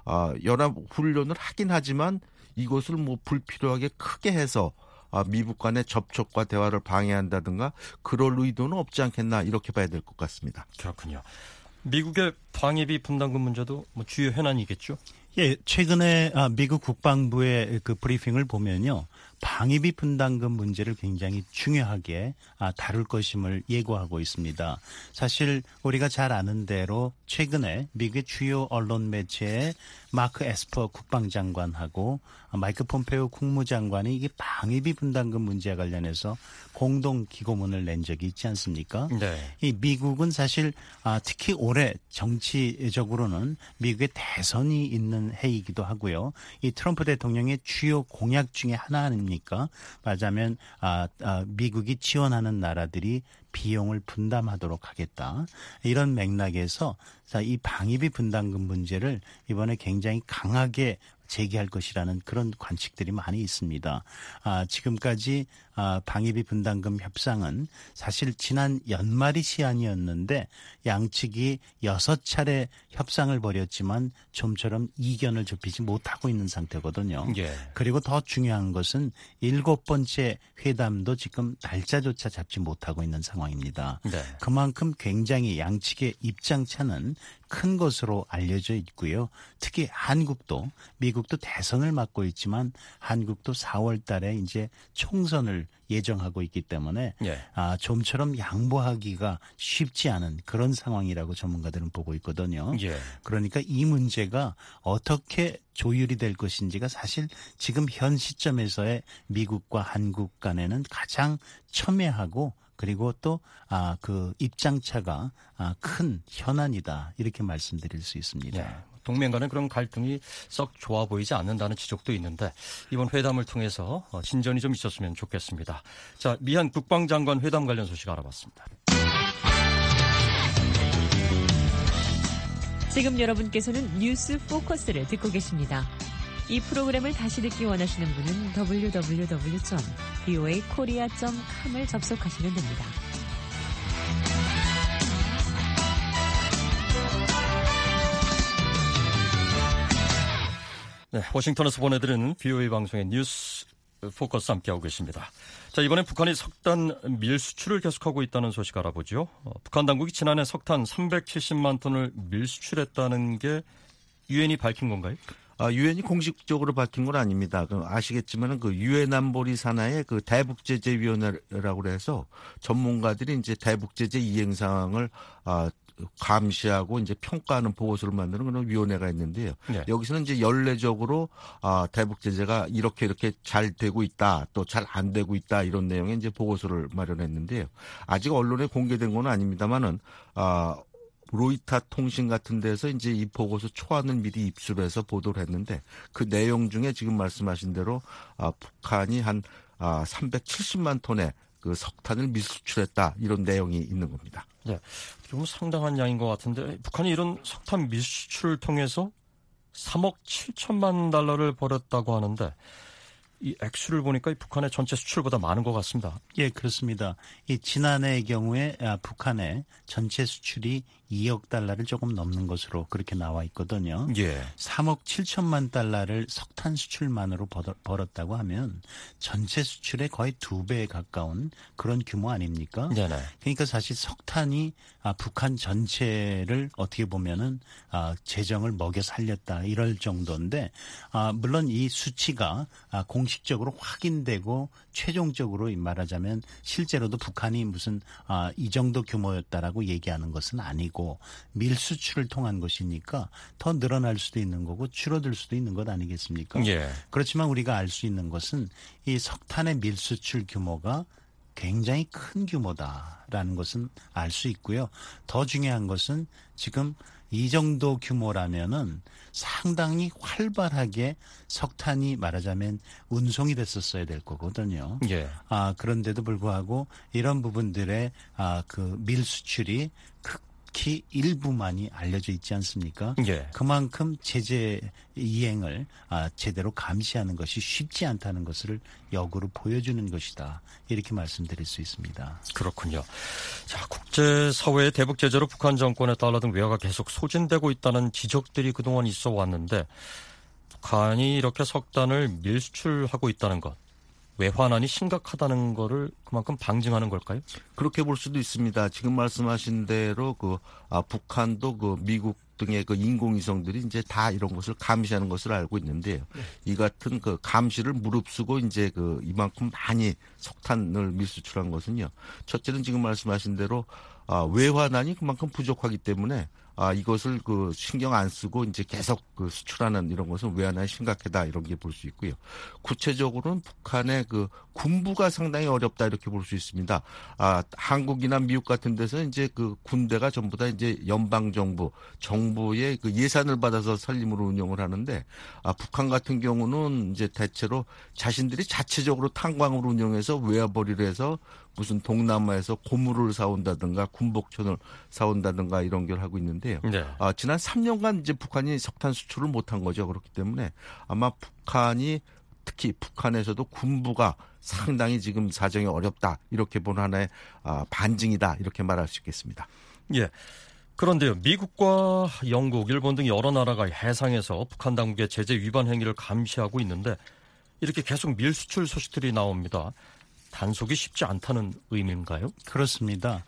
S5: 연합훈련을 하긴 하지만 이것을 뭐 불필요하게 크게 해서 미국 간의 접촉과 대화를 방해한다든가 그럴 의도는 없지 않겠나 이렇게 봐야 될 것 같습니다.
S3: 그렇군요. 미국의 방위비 분담금 문제도 뭐 주요 현안이겠죠?
S4: 예, 최근에 미국 국방부의 그 브리핑을 보면요. 방위비 분담금 문제를 굉장히 중요하게 다룰 것임을 예고하고 있습니다. 사실 우리가 잘 아는 대로 최근에 미국의 주요 언론 매체에 마크 에스퍼 국방장관하고 마이크 폼페오 국무장관이 이게 방위비 분담금 문제와 관련해서 공동 기고문을 낸 적이 있지 않습니까?
S3: 네.
S4: 이 미국은 사실 특히 올해 정치적으로는 미국의 대선이 있는 해이기도 하고요. 이 트럼프 대통령의 주요 공약 중에 하나 아닙니까? 말하자면 미국이 지원하는 나라들이 비용을 분담하도록 하겠다. 이런 맥락에서 이 방위비 분담금 문제를 이번에 굉장히 강하게 제기할 것이라는 그런 관측들이 많이 있습니다. 지금까지 방위비 분담금 협상은 사실 지난 연말이 시한이었는데 양측이 6차례 협상을 벌였지만 좀처럼 이견을 좁히지 못하고 있는 상태거든요.
S3: 예.
S4: 그리고 더 중요한 것은 7번째 회담도 지금 날짜조차 잡지 못하고 있는 상황입니다.
S3: 네.
S4: 그만큼 굉장히 양측의 입장차는 큰 것으로 알려져 있고요. 특히 한국도 미국도 대선을 맡고 있지만 한국도 4월 달에 이제 총선을 예정하고 있기 때문에
S3: 예.
S4: 좀처럼 양보하기가 쉽지 않은 그런 상황이라고 전문가들은 보고 있거든요.
S3: 예.
S4: 그러니까 이 문제가 어떻게 조율이 될 것인지가 사실 지금 현 시점에서의 미국과 한국 간에는 가장 첨예하고 그리고 또 그 입장차가 큰 현안이다 이렇게 말씀드릴 수 있습니다.
S3: 네. 동맹 간의 그런 갈등이 썩 좋아 보이지 않는다는 지적도 있는데 이번 회담을 통해서 진전이 좀 있었으면 좋겠습니다. 자, 미한 국방장관 회담 관련 소식 알아봤습니다.
S2: 지금 여러분께서는 뉴스 포커스를 듣고 계십니다. 이 프로그램을 다시 듣기 원하시는 분은 www.voakorea.com을 접속하시면 됩니다.
S3: 네, 워싱턴에서 보내드리는 VOA 방송의 뉴스 포커스 함께하고 계십니다. 자, 이번에 북한이 석탄 밀수출을 계속하고 있다는 소식 알아보죠. 북한 당국이 지난해 석탄 370만 톤을 밀수출했다는 게 유엔이 밝힌 건가요?
S5: 유엔이 공식적으로 밝힌 건 아닙니다. 아시겠지만은 그 유엔 안보리 산하의 그 대북제재위원회라고 해서 전문가들이 이제 대북제재 이행 상황을 감시하고 이제 평가하는 보고서를 만드는 그런 위원회가 있는데요. 네. 여기서는 이제 연례적으로 대북 제재가 이렇게 잘 되고 있다, 또 잘 안 되고 있다 이런 내용의 이제 보고서를 마련했는데요. 아직 언론에 공개된 건 아닙니다만은 로이터 통신 같은 데서 이제 이 보고서 초안을 미리 입수해서 보도를 했는데 그 내용 중에 지금 말씀하신 대로 북한이 한 370만 톤의 그 석탄을 밀수출했다 이런 내용이 있는 겁니다.
S3: 네, 좀 상당한 양인 것 같은데 북한이 이런 석탄 밀수출을 통해서 3억 7천만 달러를 벌였다고 하는데 이 액수를 보니까 이 북한의 전체 수출보다 많은 것 같습니다.
S4: 예, 그렇습니다. 이 지난해의 경우에 북한의 전체 수출이 2억 달러를 조금 넘는 것으로 그렇게 나와 있거든요.
S3: 예.
S4: 3억 7천만 달러를 석탄 수출만으로 벌었다고 하면 전체 수출의 거의 2배에 가까운 그런 규모 아닙니까?
S3: 네네.
S4: 그러니까 사실 석탄이 북한 전체를 어떻게 보면은 재정을 먹여 살렸다 이럴 정도인데 물론 이 수치가 공식적으로 확인되고 최종적으로 말하자면 실제로도 북한이 무슨 이 정도 규모였다라고 얘기하는 것은 아니고 밀수출을 통한 것이니까 더 늘어날 수도 있는 거고 줄어들 수도 있는 것 아니겠습니까?
S3: 예.
S4: 그렇지만 우리가 알 수 있는 것은 이 석탄의 밀수출 규모가 굉장히 큰 규모다라는 것은 알 수 있고요. 더 중요한 것은 지금 이 정도 규모라면은 상당히 활발하게 석탄이 말하자면 운송이 됐었어야 될 거거든요.
S3: 예.
S4: 그런데도 불구하고 이런 부분들의 그 밀수출이 특히 일부만이 알려져 있지 않습니까?
S3: 예.
S4: 그만큼 제재 이행을 제대로 감시하는 것이 쉽지 않다는 것을 역으로 보여주는 것이다. 이렇게 말씀드릴 수 있습니다.
S3: 그렇군요. 자, 국제사회의 대북 제재로 북한 정권의 달러 등 외화가 계속 소진되고 있다는 지적들이 그동안 있어 왔는데 북한이 이렇게 석탄을 밀수출하고 있다는 것. 외환안이 심각하다는 거를 그만큼 방증하는 걸까요?
S5: 그렇게 볼 수도 있습니다. 지금 말씀하신 대로 북한도 미국 등의 인공위성들이 이제 다 이런 것을 감시하는 것을 알고 있는데요. 이 같은 감시를 무릅쓰고 이제 이만큼 많이 석탄을 밀수출한 것은요. 첫째는 지금 말씀하신 대로 외환안이 그만큼 부족하기 때문에 이것을 신경 안 쓰고 이제 계속 수출하는 이런 것은 외환안이 심각하다 이런 게 볼 수 있고요. 구체적으로는 북한의 군부가 상당히 어렵다 이렇게 볼 수 있습니다. 한국이나 미국 같은 데서 이제 군대가 전부 다 이제 정부의 예산을 받아서 살림으로 운영을 하는데 북한 같은 경우는 이제 대체로 자신들이 자체적으로 탄광을 운영해서 외화벌이를 해서 무슨 동남아에서 고무를 사온다든가 군복천을 사온다든가 이런 걸 하고 있는데요.
S3: 네.
S5: 지난 3년간 이제 북한이 석탄 수출을 못한 거죠. 그렇기 때문에 아마 북한이 특히 북한에서도 군부가 상당히 지금 사정이 어렵다 이렇게 보는 하나의 반증이다 이렇게 말할 수 있겠습니다.
S3: 예. 그런데요, 미국과 영국, 일본 등 여러 나라가 해상에서 북한 당국의 제재 위반 행위를 감시하고 있는데 이렇게 계속 밀수출 소식들이 나옵니다. 단속이 쉽지 않다는 의미인가요?
S4: 그렇습니다.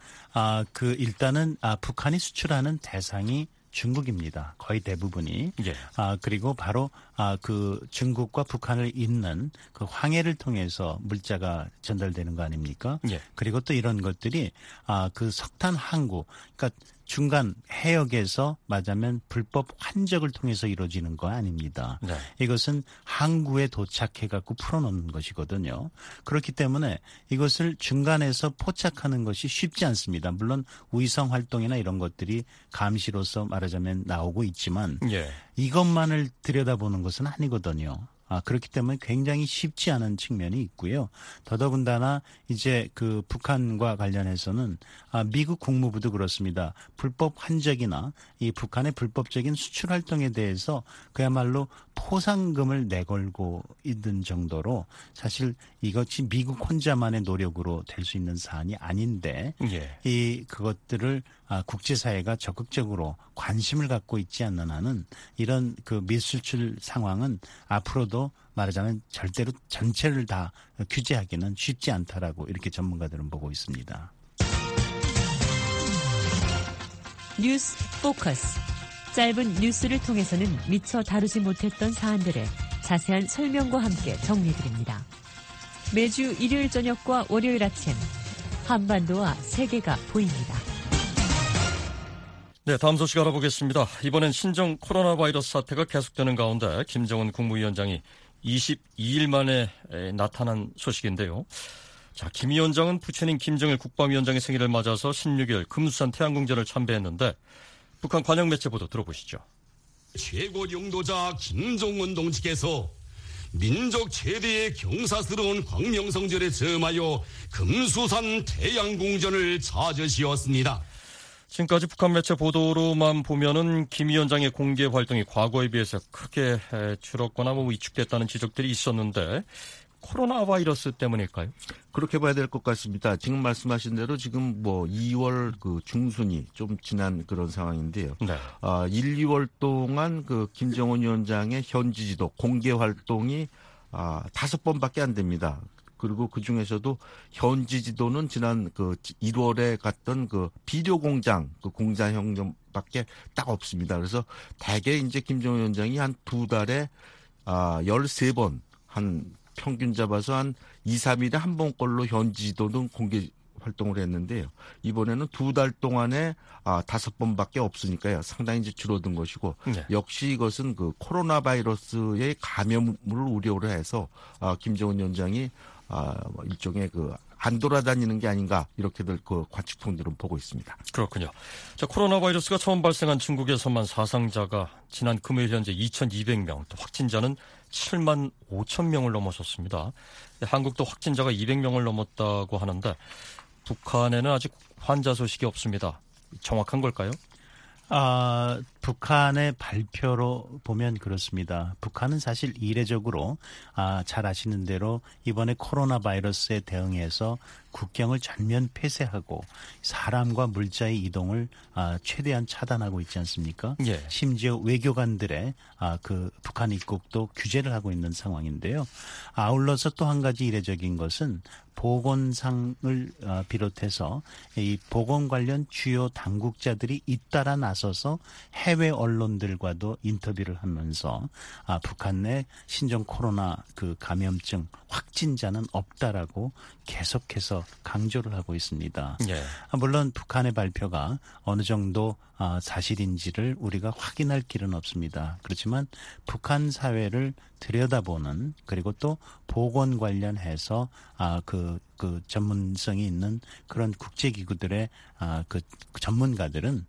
S4: 일단은 북한이 수출하는 대상이 중국입니다. 거의 대부분이.
S3: 예.
S4: 그리고 바로 중국과 북한을 잇는 황해를 통해서 물자가 전달되는 거 아닙니까?
S3: 예.
S4: 그리고 또 이런 것들이 석탄 항구, 그러니까 중간 해역에서 말하자면 불법 환적을 통해서 이루어지는 거 아닙니다.
S3: 네.
S4: 이것은 항구에 도착해갖고 풀어놓는 것이거든요. 그렇기 때문에 이것을 중간에서 포착하는 것이 쉽지 않습니다. 물론 위성 활동이나 이런 것들이 감시로서 말하자면 나오고 있지만
S3: 예.
S4: 이것만을 들여다보는 것은 아니거든요. 그렇기 때문에 굉장히 쉽지 않은 측면이 있고요. 더더군다나 이제 그 북한과 관련해서는 미국 국무부도 그렇습니다. 불법 환적이나 이 북한의 불법적인 수출 활동에 대해서 그야말로 포상금을 내걸고 있는 정도로 사실 이것이 미국 혼자만의 노력으로 될 수 있는 사안이 아닌데 그것들을 국제사회가 적극적으로 관심을 갖고 있지 않는 한은 이런 그 밀수출 상황은 앞으로도 말하자면 절대로 전체를 다 규제하기는 쉽지 않다라고 이렇게 전문가들은 보고 있습니다.
S2: 뉴스 포커스. 짧은 뉴스를 통해서는 미처 다루지 못했던 사안들을 자세한 설명과 함께 정리드립니다. 매주 일요일 저녁과 월요일 아침 한반도와 세계가 보입니다.
S3: 네, 다음 소식 알아보겠습니다. 이번엔 신종 코로나 바이러스 사태가 계속되는 가운데 김정은 국무위원장이 22일 만에 나타난 소식인데요. 자, 김 위원장은 부친인 김정일 국방위원장의 생일을 맞아서 16일 금수산 태양궁전을 참배했는데 북한 관영 매체 보도 들어보시죠.
S8: 최고領導자 김정은 동지께서 민족 최대의 경사스러운 광명성절에 점하여 금수산 태양궁전을 찾으시었습니다.
S3: 지금까지 북한 매체 보도로만 보면은 김 위원장의 공개 활동이 과거에 비해서 크게 줄었거나 위축됐다는 지적들이 있었는데 코로나 바이러스 때문일까요?
S5: 그렇게 봐야 될 것 같습니다. 지금 말씀하신 대로 지금 2월 그 중순이 좀 지난 그런 상황인데요.
S3: 네.
S5: 1, 2월 동안 그 김정은 위원장의 현지 지도 공개 활동이 5번밖에 안 됩니다. 그리고 그 중에서도 현지 지도는 지난 그 1월에 갔던 그 비료 공장, 그 공장 형정밖에 딱 없습니다. 그래서 대개 이제 김정은 위원장이 한 2달에 13번 한 평균 잡아서 한 2, 3일에 한 번꼴로 현지 지도는 공개 활동을 했는데요. 이번에는 2달 동안에 5번밖에 없으니까요. 상당히 이제 줄어든 것이고
S3: 네.
S5: 역시 이것은 그 코로나 바이러스의 감염을 우려를 해서 김정은 위원장이 일종의 안 돌아다니는 게 아닌가 이렇게들 그 관측통들은 보고 있습니다.
S3: 그렇군요. 자, 코로나 바이러스가 처음 발생한 중국에서만 사상자가 지난 금요일 현재 2,200명, 또 확진자는 7만 5천 명을 넘어섰습니다. 한국도 확진자가 200명을 넘었다고 하는데 북한에는 아직 환자 소식이 없습니다. 정확한 걸까요?
S4: 북한의 발표로 보면 그렇습니다. 북한은 사실 이례적으로 잘 아시는 대로 이번에 코로나 바이러스에 대응해서 국경을 전면 폐쇄하고 사람과 물자의 이동을 최대한 차단하고 있지 않습니까?
S3: 예.
S4: 심지어 외교관들의 그 북한 입국도 규제를 하고 있는 상황인데요. 아울러서 또 한 가지 이례적인 것은 보건상을 비롯해서 이 보건 관련 주요 당국자들이 잇따라 나서서 해외 언론들과도 인터뷰를 하면서 북한 내 신종 코로나 그 감염증 확진자는 없다라고 계속해서 강조를 하고 있습니다.
S3: 예.
S4: 물론 북한의 발표가 어느 정도 사실인지를 우리가 확인할 길은 없습니다. 그렇지만 북한 사회를 들여다보는 그리고 또 보건 관련해서 그 전문성이 있는 그런 국제기구들의 그 전문가들은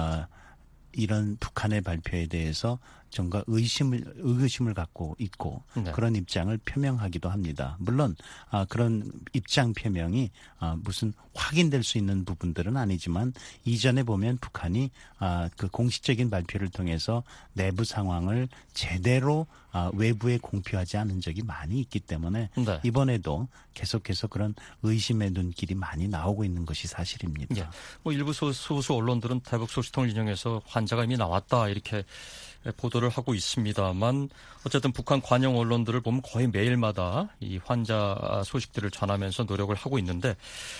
S4: 이런 북한의 발표에 대해서 정말 의구심을 갖고 있고
S3: 네.
S4: 그런 입장을 표명하기도 합니다. 물론 그런 입장 표명이 무슨 확인될 수 있는 부분들은 아니지만 이전에 보면 북한이 그 공식적인 발표를 통해서 내부 상황을 제대로 외부에 공표하지 않은 적이 많이 있기 때문에
S3: 네.
S4: 이번에도 계속해서 그런 의심의 눈길이 많이 나오고 있는 것이 사실입니다.
S3: 예. 일부 소수 언론들은 대북 소식통을 인용해서 환자가 이미 나왔다 이렇게 보도를 하고 있습니다만 어쨌든 북한 관영 언론들을 보면 거의 매일마다 이 환자 소식들을 전하면서 노력을 하고 있는데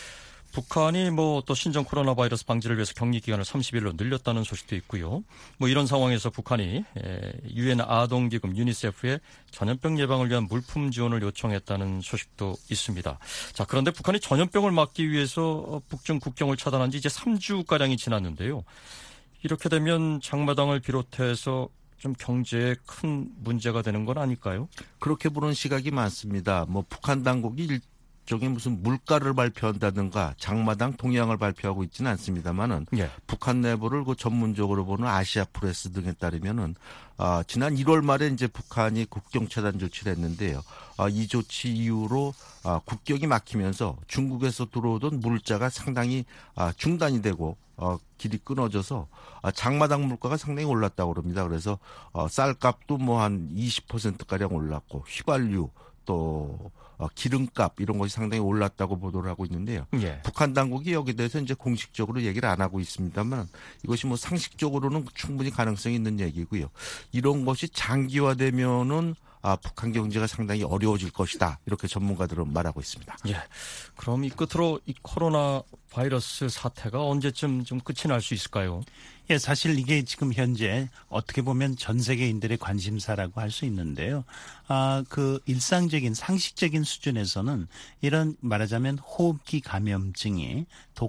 S3: 북한이 또 신종 코로나 바이러스 방지를 위해서 격리 기간을 30일로 늘렸다는 소식도 있고요. 이런 상황에서 북한이 유엔 아동기금 유니세프에 전염병 예방을 위한 물품 지원을 요청했다는 소식도 있습니다. 자, 그런데 북한이 전염병을 막기 위해서 북중 국경을 차단한 지 이제 3주가량이 지났는데요. 이렇게 되면 장마당을 비롯해서 좀 경제에 큰 문제가 되는 건 아닐까요?
S5: 그렇게 보는 시각이 많습니다. 북한 당국이 각종의 무슨 물가를 발표한다든가 장마당 동향을 발표하고 있지는 않습니다만은
S3: 예.
S5: 북한 내부를 그 전문적으로 보는 아시아 프레스 등에 따르면은 지난 1월 말에 이제 북한이 국경 차단 조치를 했는데요. 이 조치 이후로 국경이 막히면서 중국에서 들어오던 물자가 상당히 중단이 되고 길이 끊어져서 장마당 물가가 상당히 올랐다고 그럽니다. 그래서 쌀값도 뭐 한 20%가량 올랐고 휘발유 또 기름값 이런 것이 상당히 올랐다고 보도를 하고 있는데요.
S3: 예.
S5: 북한 당국이 여기에 대해서 이제 공식적으로 얘기를 안 하고 있습니다만 이것이 뭐 상식적으로는 충분히 가능성이 있는 얘기고요. 이런 것이 장기화되면은 북한 경제가 상당히 어려워질 것이다. 이렇게 전문가들은 말하고 있습니다.
S3: 예. 그럼 이 끝으로 이 코로나 바이러스 사태가 언제쯤 좀 끝이 날 수 있을까요?
S4: 예, 사실 이게 지금 현재 어떻게 보면 전 세계인들의 관심사라고 할 수 있는데요. 그 일상적인 상식적인 수준에서는 이런 말하자면 호흡기 감염증이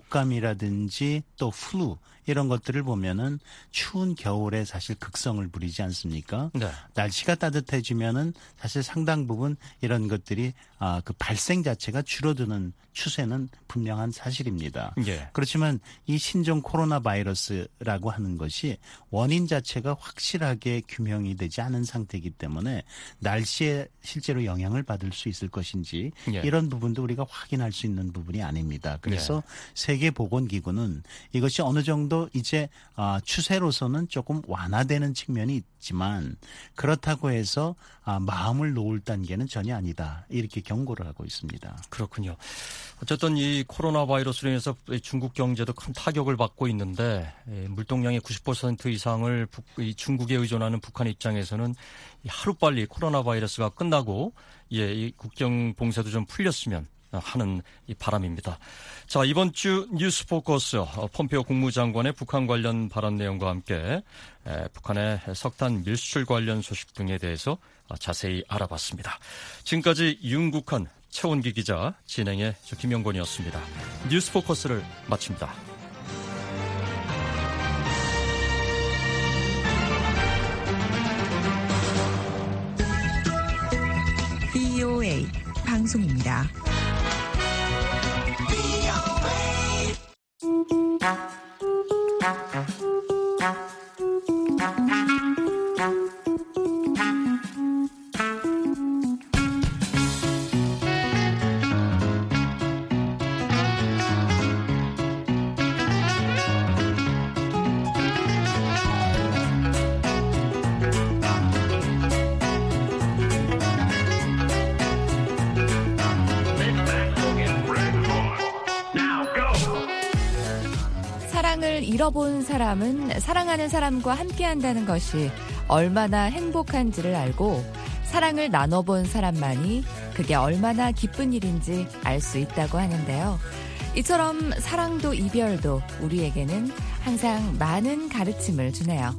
S4: 독감이라든지 또 플루 이런 것들을 보면은 추운 겨울에 사실 극성을 부리지 않습니까?
S3: 네.
S4: 날씨가 따뜻해지면은 사실 상당 부분 이런 것들이 그 발생 자체가 줄어드는 추세는 분명한 사실입니다.
S3: 예.
S4: 그렇지만 이 신종 코로나 바이러스라고 하는 것이 원인 자체가 확실하게 규명이 되지 않은 상태이기 때문에 날씨에 실제로 영향을 받을 수 있을 것인지
S3: 예.
S4: 이런 부분도 우리가 확인할 수 있는 부분이 아닙니다. 그래서 세계보건기구는 이것이 어느 정도 이제 추세로서는 조금 완화되는 측면이 있지만 그렇다고 해서 마음을 놓을 단계는 전혀 아니다. 이렇게 경고를 하고 있습니다.
S3: 그렇군요. 어쨌든 이 코로나 바이러스로 인해서 중국 경제도 큰 타격을 받고 있는데 물동량의 90% 이상을 중국에 의존하는 북한 입장에서는 하루빨리 코로나 바이러스가 끝나고 이 국경 봉쇄도 좀 풀렸으면 하는 이 바람입니다. 자, 이번 주 뉴스 포커스 폼페오 국무장관의 북한 관련 발언 내용과 함께 북한의 석탄 밀수출 관련 소식 등에 대해서 자세히 알아봤습니다. 지금까지 윤국한 최원기 기자, 진행의 김영권이었습니다. 뉴스 포커스를 마칩니다.
S9: VOA 방송입니다.
S1: 사랑을 잃어본 사람은 사랑하는 사람과 함께한다는 것이 얼마나 행복한지를 알고 사랑을 나눠본 사람만이 그게 얼마나 기쁜 일인지 알 수 있다고 하는데요. 이처럼 사랑도 이별도 우리에게는 항상 많은 가르침을 주네요.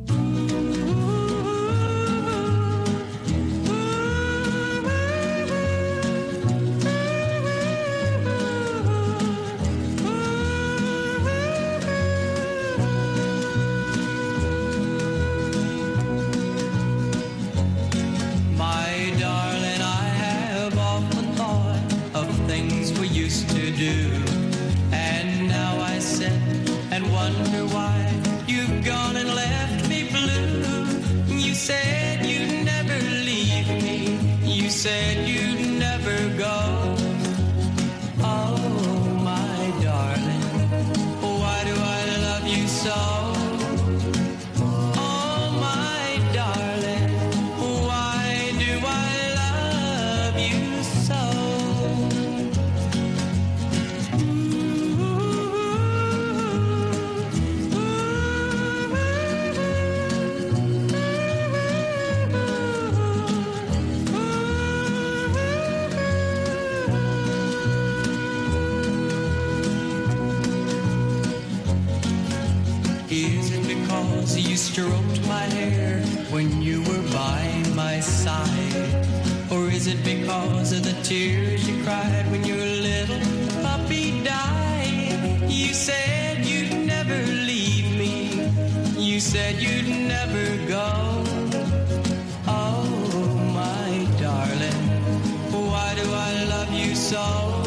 S10: Is it because you stroked my hair when you were by my side? Or is it because of the tears you cried when your little puppy died? You said you'd never leave me. You said you'd never go. Oh, my darling, why do I love you so?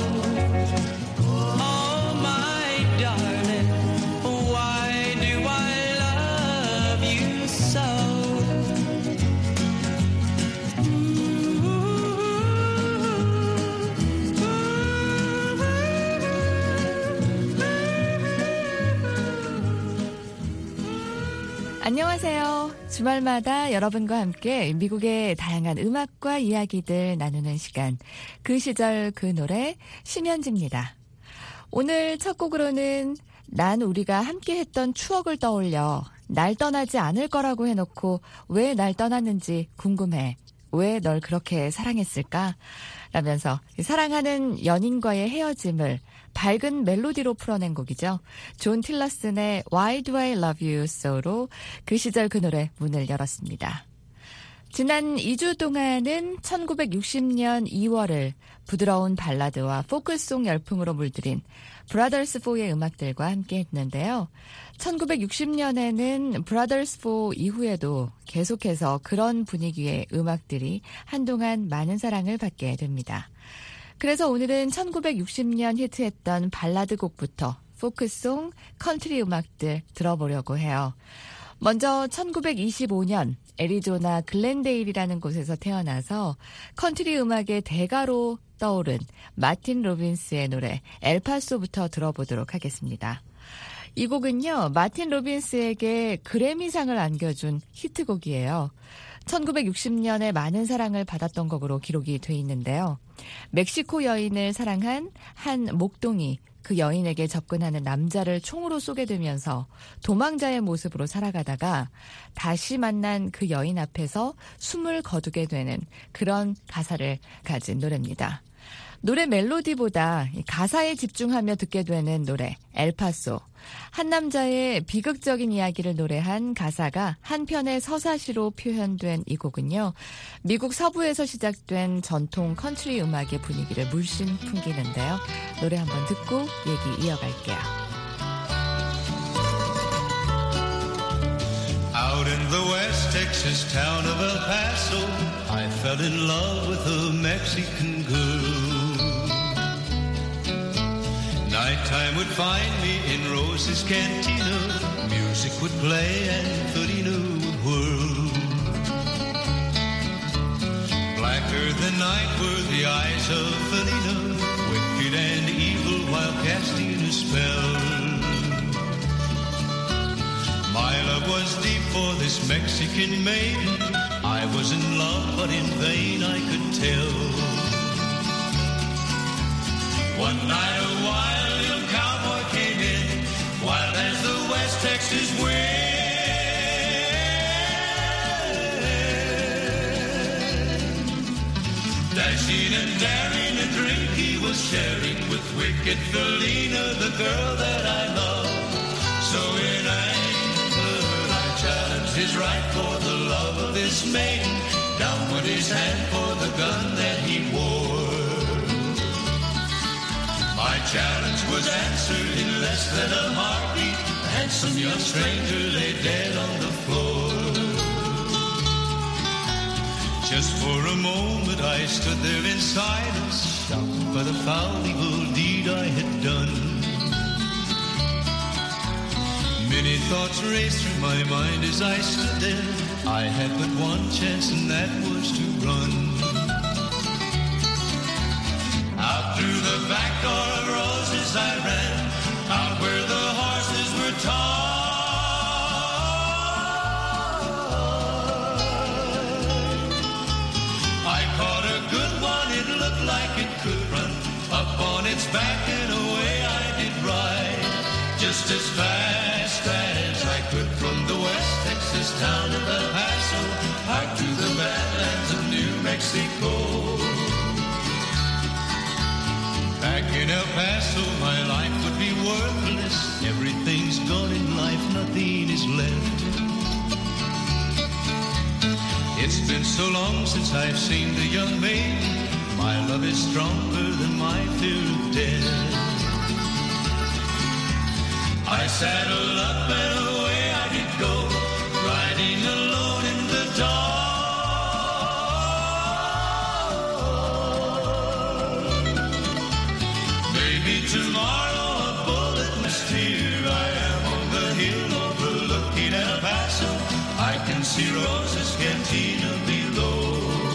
S11: 안녕하세요. 주말마다 여러분과 함께 미국의 다양한 음악과 이야기들 나누는 시간. 그 시절 그 노래 심현지입니다. 오늘 첫 곡으로는 난 우리가 함께 했던 추억을 떠올려 날 떠나지 않을 거라고 해놓고 왜 날 떠났는지 궁금해. 왜 널 그렇게 사랑했을까? 라면서 사랑하는 연인과의 헤어짐을 밝은 멜로디로 풀어낸 곡이죠. 존 틸러슨의 Why Do I Love You So로 그 시절 그 노래 문을 열었습니다. 지난 2주 동안은 1960년 2월을 부드러운 발라드와 포크송 열풍으로 물들인 브라더스 4의 음악들과 함께 했는데요. 1960년에는 브라더스 4 이후에도 계속해서 그런 분위기의 음악들이 한동안 많은 사랑을 받게 됩니다. 그래서 오늘은 1960년 히트했던 발라드 곡부터 포크송, 컨트리 음악들 들어보려고 해요. 먼저 1925년 애리조나 글렌데일이라는 곳에서 태어나서 컨트리 음악의 대가로 떠오른 마틴 로빈스의 노래 엘파소부터 들어보도록 하겠습니다. 이 곡은요, 마틴 로빈스에게 그래미상을 안겨준 히트곡이에요. 1960년에 많은 사랑을 받았던 곡으로 기록이 돼 있는데요. 멕시코 여인을 사랑한 한 목동이 그 여인에게 접근하는 남자를 총으로 쏘게 되면서 도망자의 모습으로 살아가다가 다시 만난 그 여인 앞에서 숨을 거두게 되는 그런 가사를 가진 노래입니다. 노래 멜로디보다 가사에 집중하며 듣게 되는 노래 엘파소. 한 남자의 비극적인 이야기를 노래한 가사가 한 편의 서사시로 표현된 이 곡은요. 미국 서부에서 시작된 전통 컨트리 음악의 분위기를 물씬 풍기는데요. 노래 한번 듣고 얘기 이어갈게요.
S12: Out in the West Texas town of El Paso, I fell in love with a Mexican girl. Nighttime would find me in Rose's Cantina. Music would play and Felina would whirl. Blacker than night were the eyes of Felina, wicked and evil while casting a spell. My love was deep for this Mexican maiden. I was in love, but in vain I could tell. One night a wild young cowboy came in, wild as the West Texas wind. Dashing and daring, a drink he was sharing with wicked Felina, the girl that I love. So in anger I challenged his right for the love of this maiden. Down went his hand for the gun that he wore. My challenge was answered in less than a heartbeat. A handsome young stranger lay dead on the floor. Just for a moment I stood there in silence, shocked by the foul evil deed I had done. Many thoughts raced through my mind as I stood there. I had but one chance and that was to run. Out through the back door of Roses I ran, out where the horses were tied. I caught a good one, it looked like it could run, up on its back and away I did ride, just as fast as I could from the West Texas town of El Paso, out to the badlands of New Mexico. Back in El Paso, my life would be worthless. Everything's gone in life, nothing is left. It's been so long since I've seen the young maiden. My love is stronger than my fear of death. I saddled up and away I did go, riding alone in the dark. Tomorrow a bullet must hear. I am on the hill overlooking El Paso. I can see Rose's Cantina below.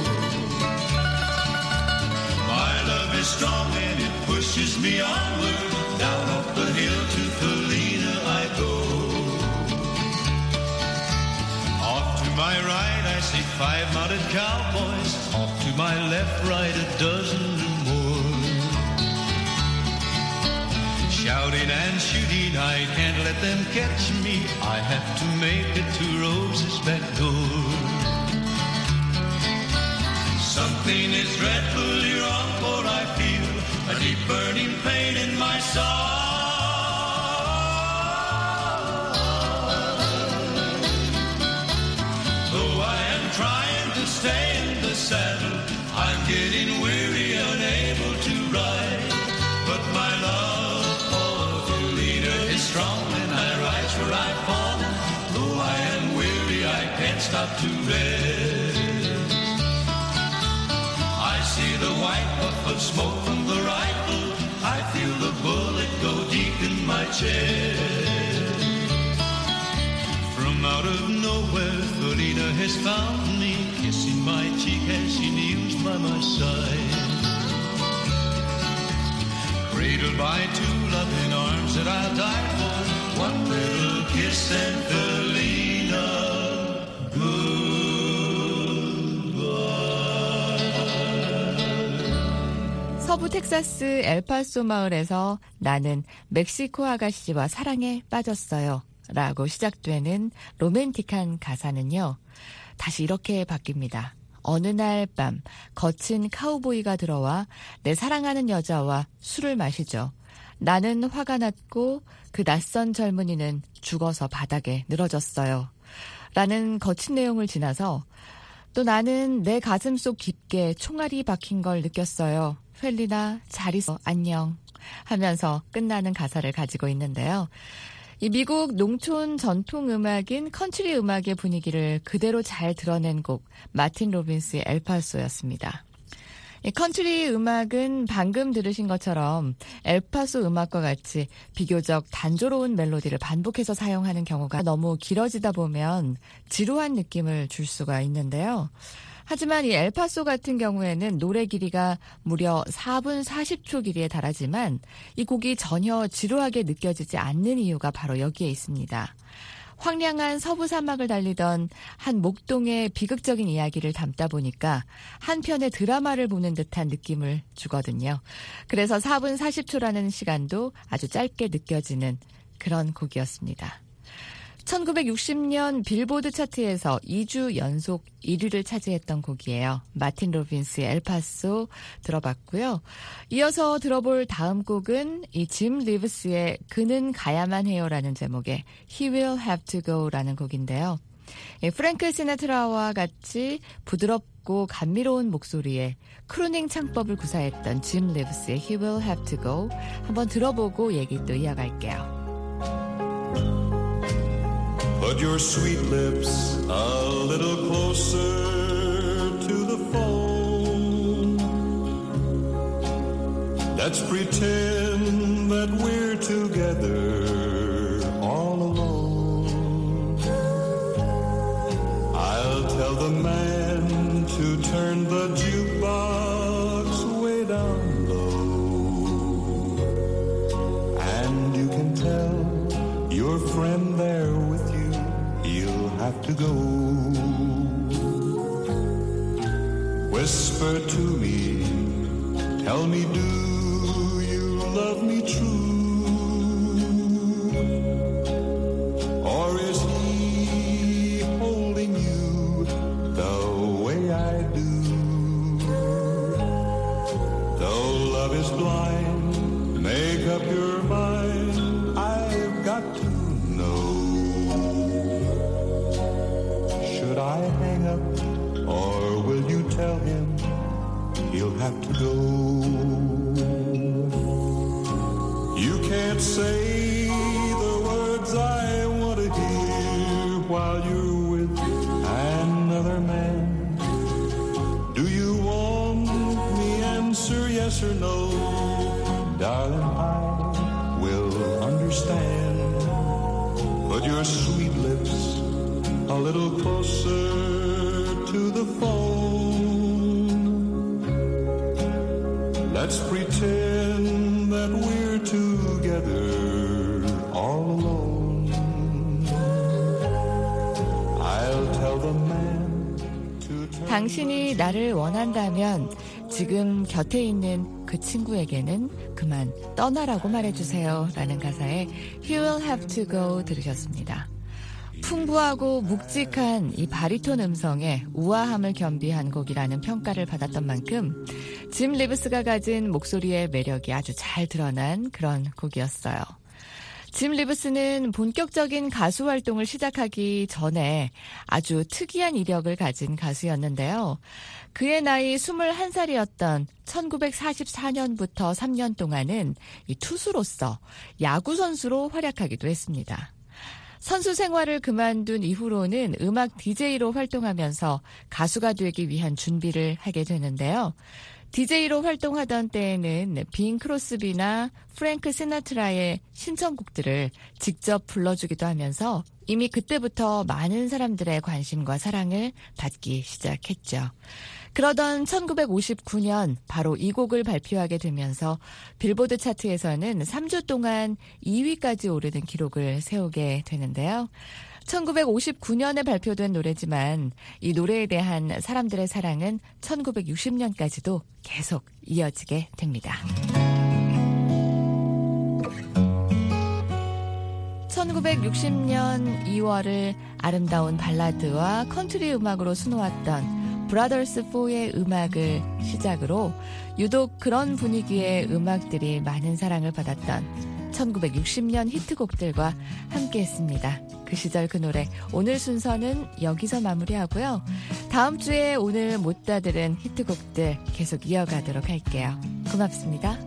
S12: My love is strong and it pushes me onward. Down up the hill to Felina I go. my right, I see 5 mounted cowboys. Off to my left, right, a dozen or more. Shouting and shooting, I can't let them catch me. I have to make it to Rose's back door. Something is dreadfully wrong, for I feel a deep burning pain in my soul. Though I am trying to stay in the saddle, I'm getting weary, unable to ride. But my love for the leader is strong, and I rise where I've fallen. Though I am weary, I can't stop to rest. I see the white puff of smoke from the rifle. I feel the bullet go deep in my chest. From out of nowhere, Felina has found me, kissing my cheek as she kneels by my side. Cradled by 2 loving arms that I'll die for. One little kiss and Felina,
S11: 서부 텍사스 엘파소 마을에서 나는 멕시코 아가씨와 사랑에 빠졌어요 라고 시작되는 로맨틱한 가사는요, 다시 이렇게 바뀝니다. 어느 날 밤 거친 카우보이가 들어와 내 사랑하는 여자와 술을 마시죠. 나는 화가 났고 그 낯선 젊은이는 죽어서 바닥에 늘어졌어요 라는 거친 내용을 지나서 또 나는 내 가슴 속 깊게 총알이 박힌 걸 느꼈어요. 펠리나 잘 있어 안녕 하면서 끝나는 가사를 가지고 있는데요. 이 미국 농촌 전통 음악인 컨트리 음악의 분위기를 그대로 잘 드러낸 곡 마틴 로빈스의 엘파소였습니다. 이 컨트리 음악은 방금 들으신 것처럼 엘파소 음악과 같이 비교적 단조로운 멜로디를 반복해서 사용하는 경우가 너무 길어지다 보면 지루한 느낌을 줄 수가 있는데요. 하지만 이 엘파소 같은 경우에는 노래 길이가 무려 4분 40초 길이에 달하지만 이 곡이 전혀 지루하게 느껴지지 않는 이유가 바로 여기에 있습니다. 황량한 서부 사막을 달리던 한 목동의 비극적인 이야기를 담다 보니까 한편의 드라마를 보는 듯한 느낌을 주거든요. 그래서 4분 40초라는 시간도 아주 짧게 느껴지는 그런 곡이었습니다. 1960년 빌보드 차트에서 2주 연속 1위를 차지했던 곡이에요. 마틴 로빈스의 엘파소 들어봤고요. 이어서 들어볼 다음 곡은 이 짐 리브스의 그는 가야만 해요라는 제목의 He Will Have to Go라는 곡인데요. 프랭크 시나트라와 같이 부드럽고 감미로운 목소리에 크루닝 창법을 구사했던 짐 리브스의 He Will Have to Go 한번 들어보고 얘기 또 이어갈게요.
S13: Put your sweet lips a little closer to the phone. Let's pretend that we're together all alone. I'll tell the man to turn the jukebox way down low. And you can tell your friend there with you have to go. Whisper to me, tell me, do you love me true? Or is he holding you the way I do? Though love is blind, make up your mind, I've got to know. Should I hang up, or will you tell him he'll have to go? You can't say the words I want to hear while you're with another man. Do you want me answer yes or no? Darling, I will understand. Put your sweet lips a little closer to the phone. Let's pretend that we're together all alone. I'll tell the man
S11: 당신이 나를 원한다면 지금 곁에 있는 그 친구에게는 그만 떠나라고 말해주세요. 라는 가사의 You will have to go 들으셨습니다. 풍부하고 묵직한 이 바리톤 음성에 우아함을 겸비한 곡이라는 평가를 받았던 만큼 짐 리브스가 가진 목소리의 매력이 아주 잘 드러난 그런 곡이었어요. 짐 리브스는 본격적인 가수 활동을 시작하기 전에 아주 특이한 이력을 가진 가수였는데요. 그의 나이 21살이었던 1944년부터 3년 동안은 이 투수로서 야구 선수로 활약하기도 했습니다. 선수 생활을 그만둔 이후로는 음악 DJ로 활동하면서 가수가 되기 위한 준비를 하게 되는데요. DJ로 활동하던 때에는 빈 크로스비나 프랭크 시나트라의 신청곡들을 직접 불러주기도 하면서 이미 그때부터 많은 사람들의 관심과 사랑을 받기 시작했죠. 그러던 1959년 바로 이 곡을 발표하게 되면서 빌보드 차트에서는 3주 동안 2위까지 오르는 기록을 세우게 되는데요. 1959년에 발표된 노래지만 이 노래에 대한 사람들의 사랑은 1960년까지도 계속 이어지게 됩니다. 1960년 2월을 아름다운 발라드와 컨트리 음악으로 수놓았던 브라더스 4의 음악을 시작으로 유독 그런 분위기의 음악들이 많은 사랑을 받았던 1960년 히트곡들과 함께했습니다. 그 시절 그 노래 오늘 순서는 여기서 마무리하고요. 다음 주에 오늘 못 다 들은 히트곡들 계속 이어가도록 할게요. 고맙습니다.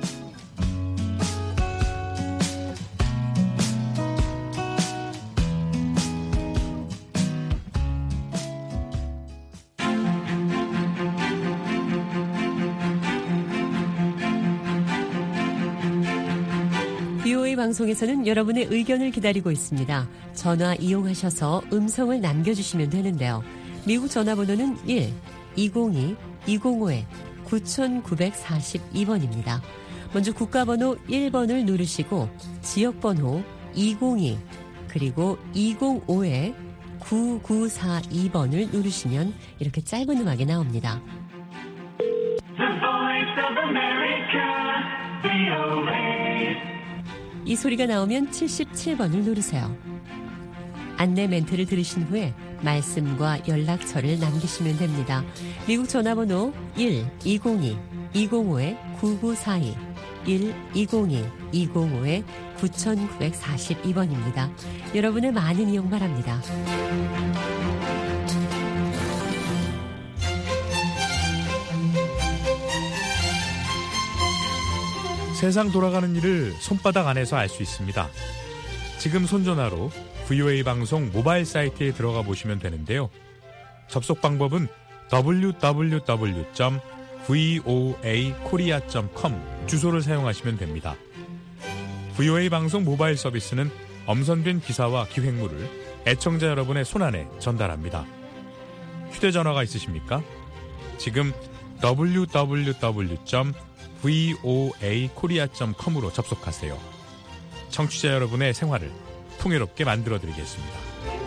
S2: VOA 방송에서는 여러분의 의견을 기다리고 있습니다. 전화 이용하셔서 음성을 남겨주시면 되는데요. 미국 전화번호는 1-202-205-9942번입니다. 먼저 국가번호 1번을 누르시고 지역번호 202 그리고 205-9942번을 누르시면 이렇게 짧은 음악이 나옵니다. 이 소리가 나오면 77번을 누르세요. 안내 멘트를 들으신 후에 말씀과 연락처를 남기시면 됩니다. 미국 전화번호 1-202-205-9942 1-202-205-9942번입니다. 여러분의 많은 이용 바랍니다.
S14: 세상 돌아가는 일을 손바닥 안에서 알 수 있습니다. 지금 손전화로 VOA 방송 모바일 사이트에 들어가 보시면 되는데요. 접속 방법은 www.voakorea.com 주소를 사용하시면 됩니다. VOA 방송 모바일 서비스는 엄선된 기사와 기획물을 애청자 여러분의 손안에 전달합니다. 휴대전화가 있으십니까? 지금 www.voakorea.com으로 접속하세요. 청취자 여러분의 생활을 풍요롭게 만들어드리겠습니다.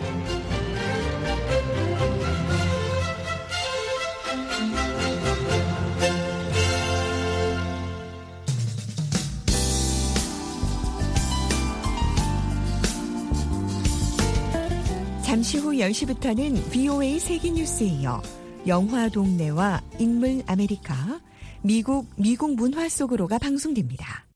S9: 잠시 후 10시부터는 VOA 세계뉴스에 이어 영화 동네와 인물 아메리카, 미국 문화 속으로가 방송됩니다.